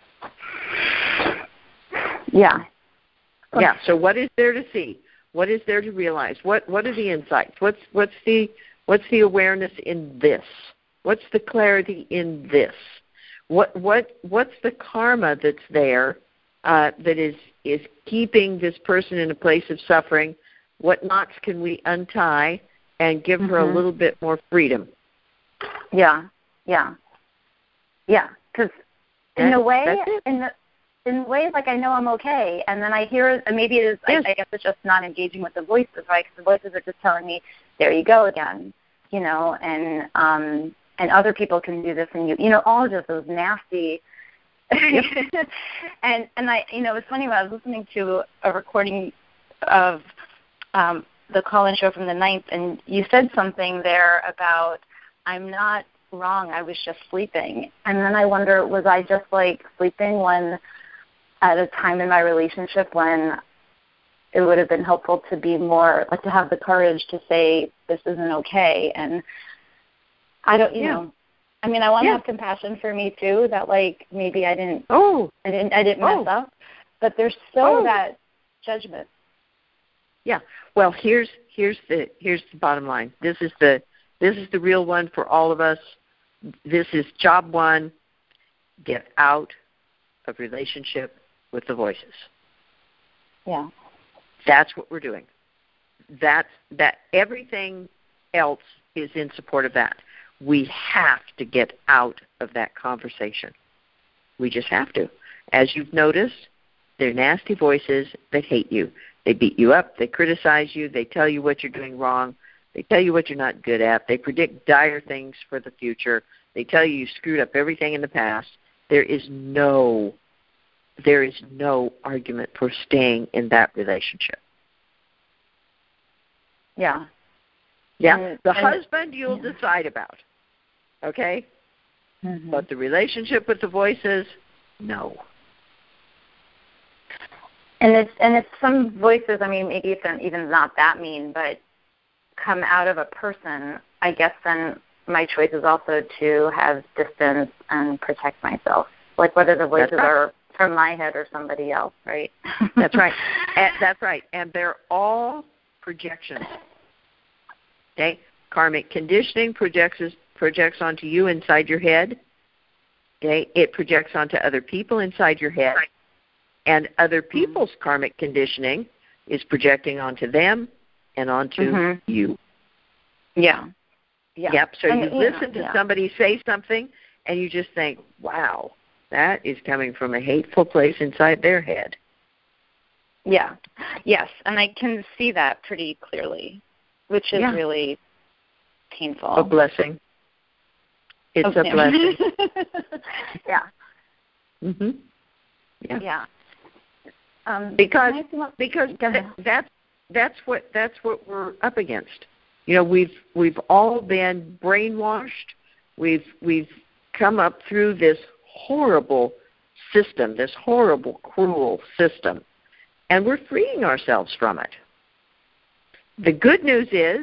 Yeah. Yeah. So what is there to see? What is there to realize? What are the insights? What's the awareness in this? What's the clarity in this? What's the karma that's there that is keeping this person in a place of suffering? What knots can we untie and give her a little bit more freedom? Yeah. Because in a way, in ways, like I know I'm okay, and then I hear, and maybe it is, yes. I guess it's just not engaging with the voices, right? Because the voices are just telling me, there you go again, and other people can do this, and all just those nasty. and I, it's funny when I was listening to a recording of the call-in show from the 9th, and you said something there about, I'm not wrong, I was just sleeping. And then I wonder, was I just like sleeping at a time in my relationship when it would have been helpful to be more, like to have the courage to say, this isn't okay. And I don't, I mean, I want to have compassion for me too, that like maybe I didn't mess up, but there's still that judgment. Yeah. Well, here's the bottom line. This is the real one for all of us. This is job one. Get out of relationship with the voices. Yeah. That's what we're doing. That everything else is in support of that. We have to get out of that conversation. We just have to. As you've noticed, they're nasty voices that hate you. They beat you up. They criticize you. They tell you what you're doing wrong. They tell you what you're not good at. They predict dire things for the future. They tell you screwed up everything in the past. There is no argument for staying in that relationship. Yeah. Yeah. The husband you'll decide about. Okay? Mm-hmm. But the relationship with the voices, no. And it's some voices, I mean, maybe it's even not that mean, but come out of a person, I guess then my choice is also to have distance and protect myself. Like whether the voices are from my head or somebody else, right? That's right. That's right. And they're all projections. Okay? Karmic conditioning projects onto you inside your head. Okay? It projects onto other people inside your head. Right. And other people's karmic conditioning is projecting onto them and onto you. Yeah. Yep. So you listen to somebody say something and you just think, wow, that is coming from a hateful place inside their head. Yeah. Yes. And I can see that pretty clearly, which is really painful. A blessing. It's a blessing. Yeah. Mhm. Yeah. Yeah. Because that's what we're up against. We've all been brainwashed. We've come up through this horrible system, this horrible, cruel system, and we're freeing ourselves from it. The good news is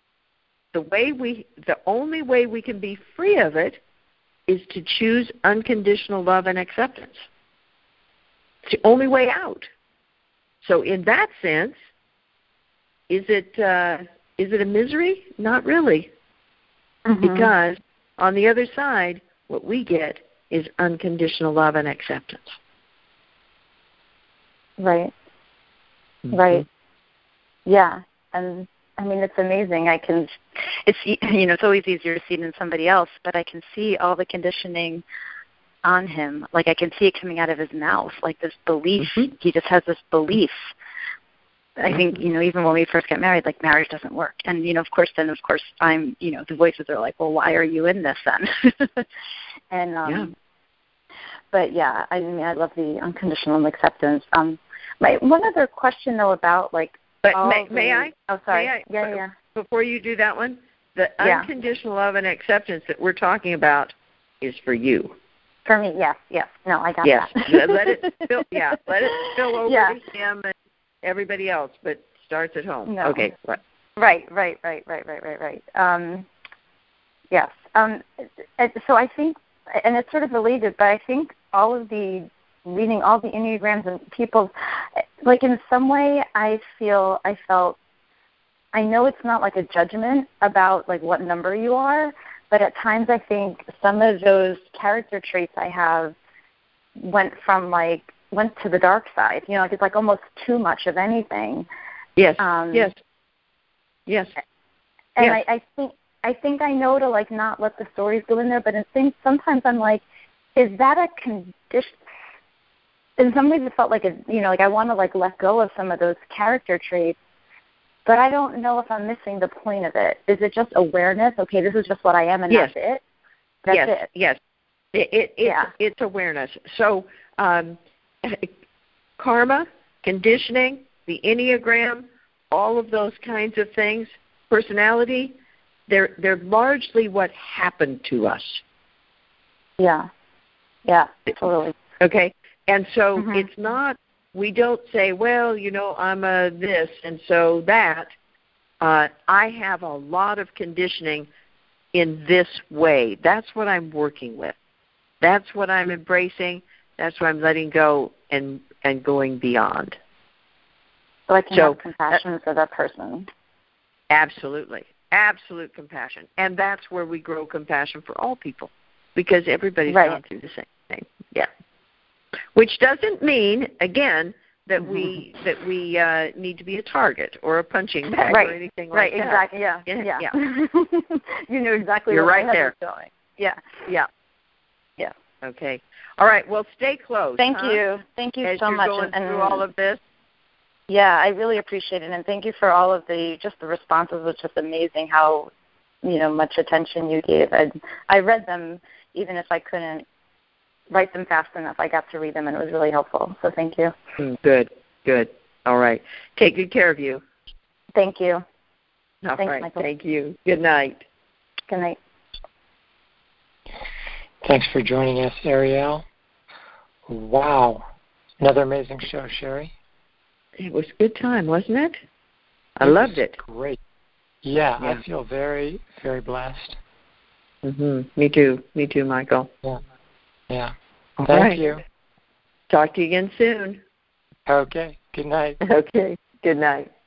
the only way we can be free of it is to choose unconditional love and acceptance. It's the only way out. So in that sense, is it a misery? Not really. Mm-hmm. Because on the other side, what we get is unconditional love and acceptance. Right. Mm-hmm. Right. Yeah. And I mean, it's amazing. It's always easier to see it in somebody else, but I can see all the conditioning on him. Like I can see it coming out of his mouth, like this belief. Mm-hmm. He just has this belief. I think, even when we first get married, like marriage doesn't work. And, of course, I'm, the voices are like, well, why are you in this then? And, yeah, I mean, I love the unconditional acceptance. My one other question though about like. But may I? Oh, sorry. Yeah. Before you do that one, the unconditional love and acceptance that we're talking about is for you. For me, yes. No, I got that. Yes, let it spill over to him and everybody else, but starts at home. No. Okay. Right. Yes. So I think, and it's sort of related, but I think reading all the Enneagrams and people, like in some way I felt, I know it's not like a judgment about like what number you are, but at times I think some of those character traits I have went to the dark side. You know, like it's like almost too much of anything. Yes. Yes. And I think I know to like not let the stories go in there, but sometimes I'm like, is that a condition? In some ways, it felt like I want to like let go of some of those character traits, but I don't know if I'm missing the point of it. Is it just awareness? Okay, this is just what I am, and that's it. That's it. Yes. It's awareness. So, karma, conditioning, the Enneagram, all of those kinds of things, personality, they're largely what happened to us. Yeah, totally. Okay. And so it's not, we don't say, well, I'm a this and so that. I have a lot of conditioning in this way. That's what I'm working with. That's what I'm embracing. That's what I'm letting go and going beyond. So I can have compassion for that person. Absolutely. Absolute compassion. And that's where we grow compassion for all people, because everybody's gone through the same thing. Yeah. Which doesn't mean, again, that we need to be a target or a punching bag or anything like that. Right, exactly. Yeah. You knew exactly You're where right my head there. was going. Yeah. Okay. All right. Well, stay close. Thank you so much. As you're going through all of this. Yeah, I really appreciate it, and thank you for all of the responses. It was just amazing how much attention you gave. I read them even if I couldn't write them fast enough. I got to read them, and it was really helpful. So thank you. Good. All right. Take good care of you. Thank you. All Thanks, right. Michael. Thank you. Good night. Good night. Thanks for joining us, Ariel. Wow. Another amazing show, Sherry. It was a good time, wasn't it? I loved it. Great. Yeah, I feel very, very blessed. Me too, Michael. Yeah. All Thank right. you. Talk to you again soon. Okay. Good night. Okay. Good night.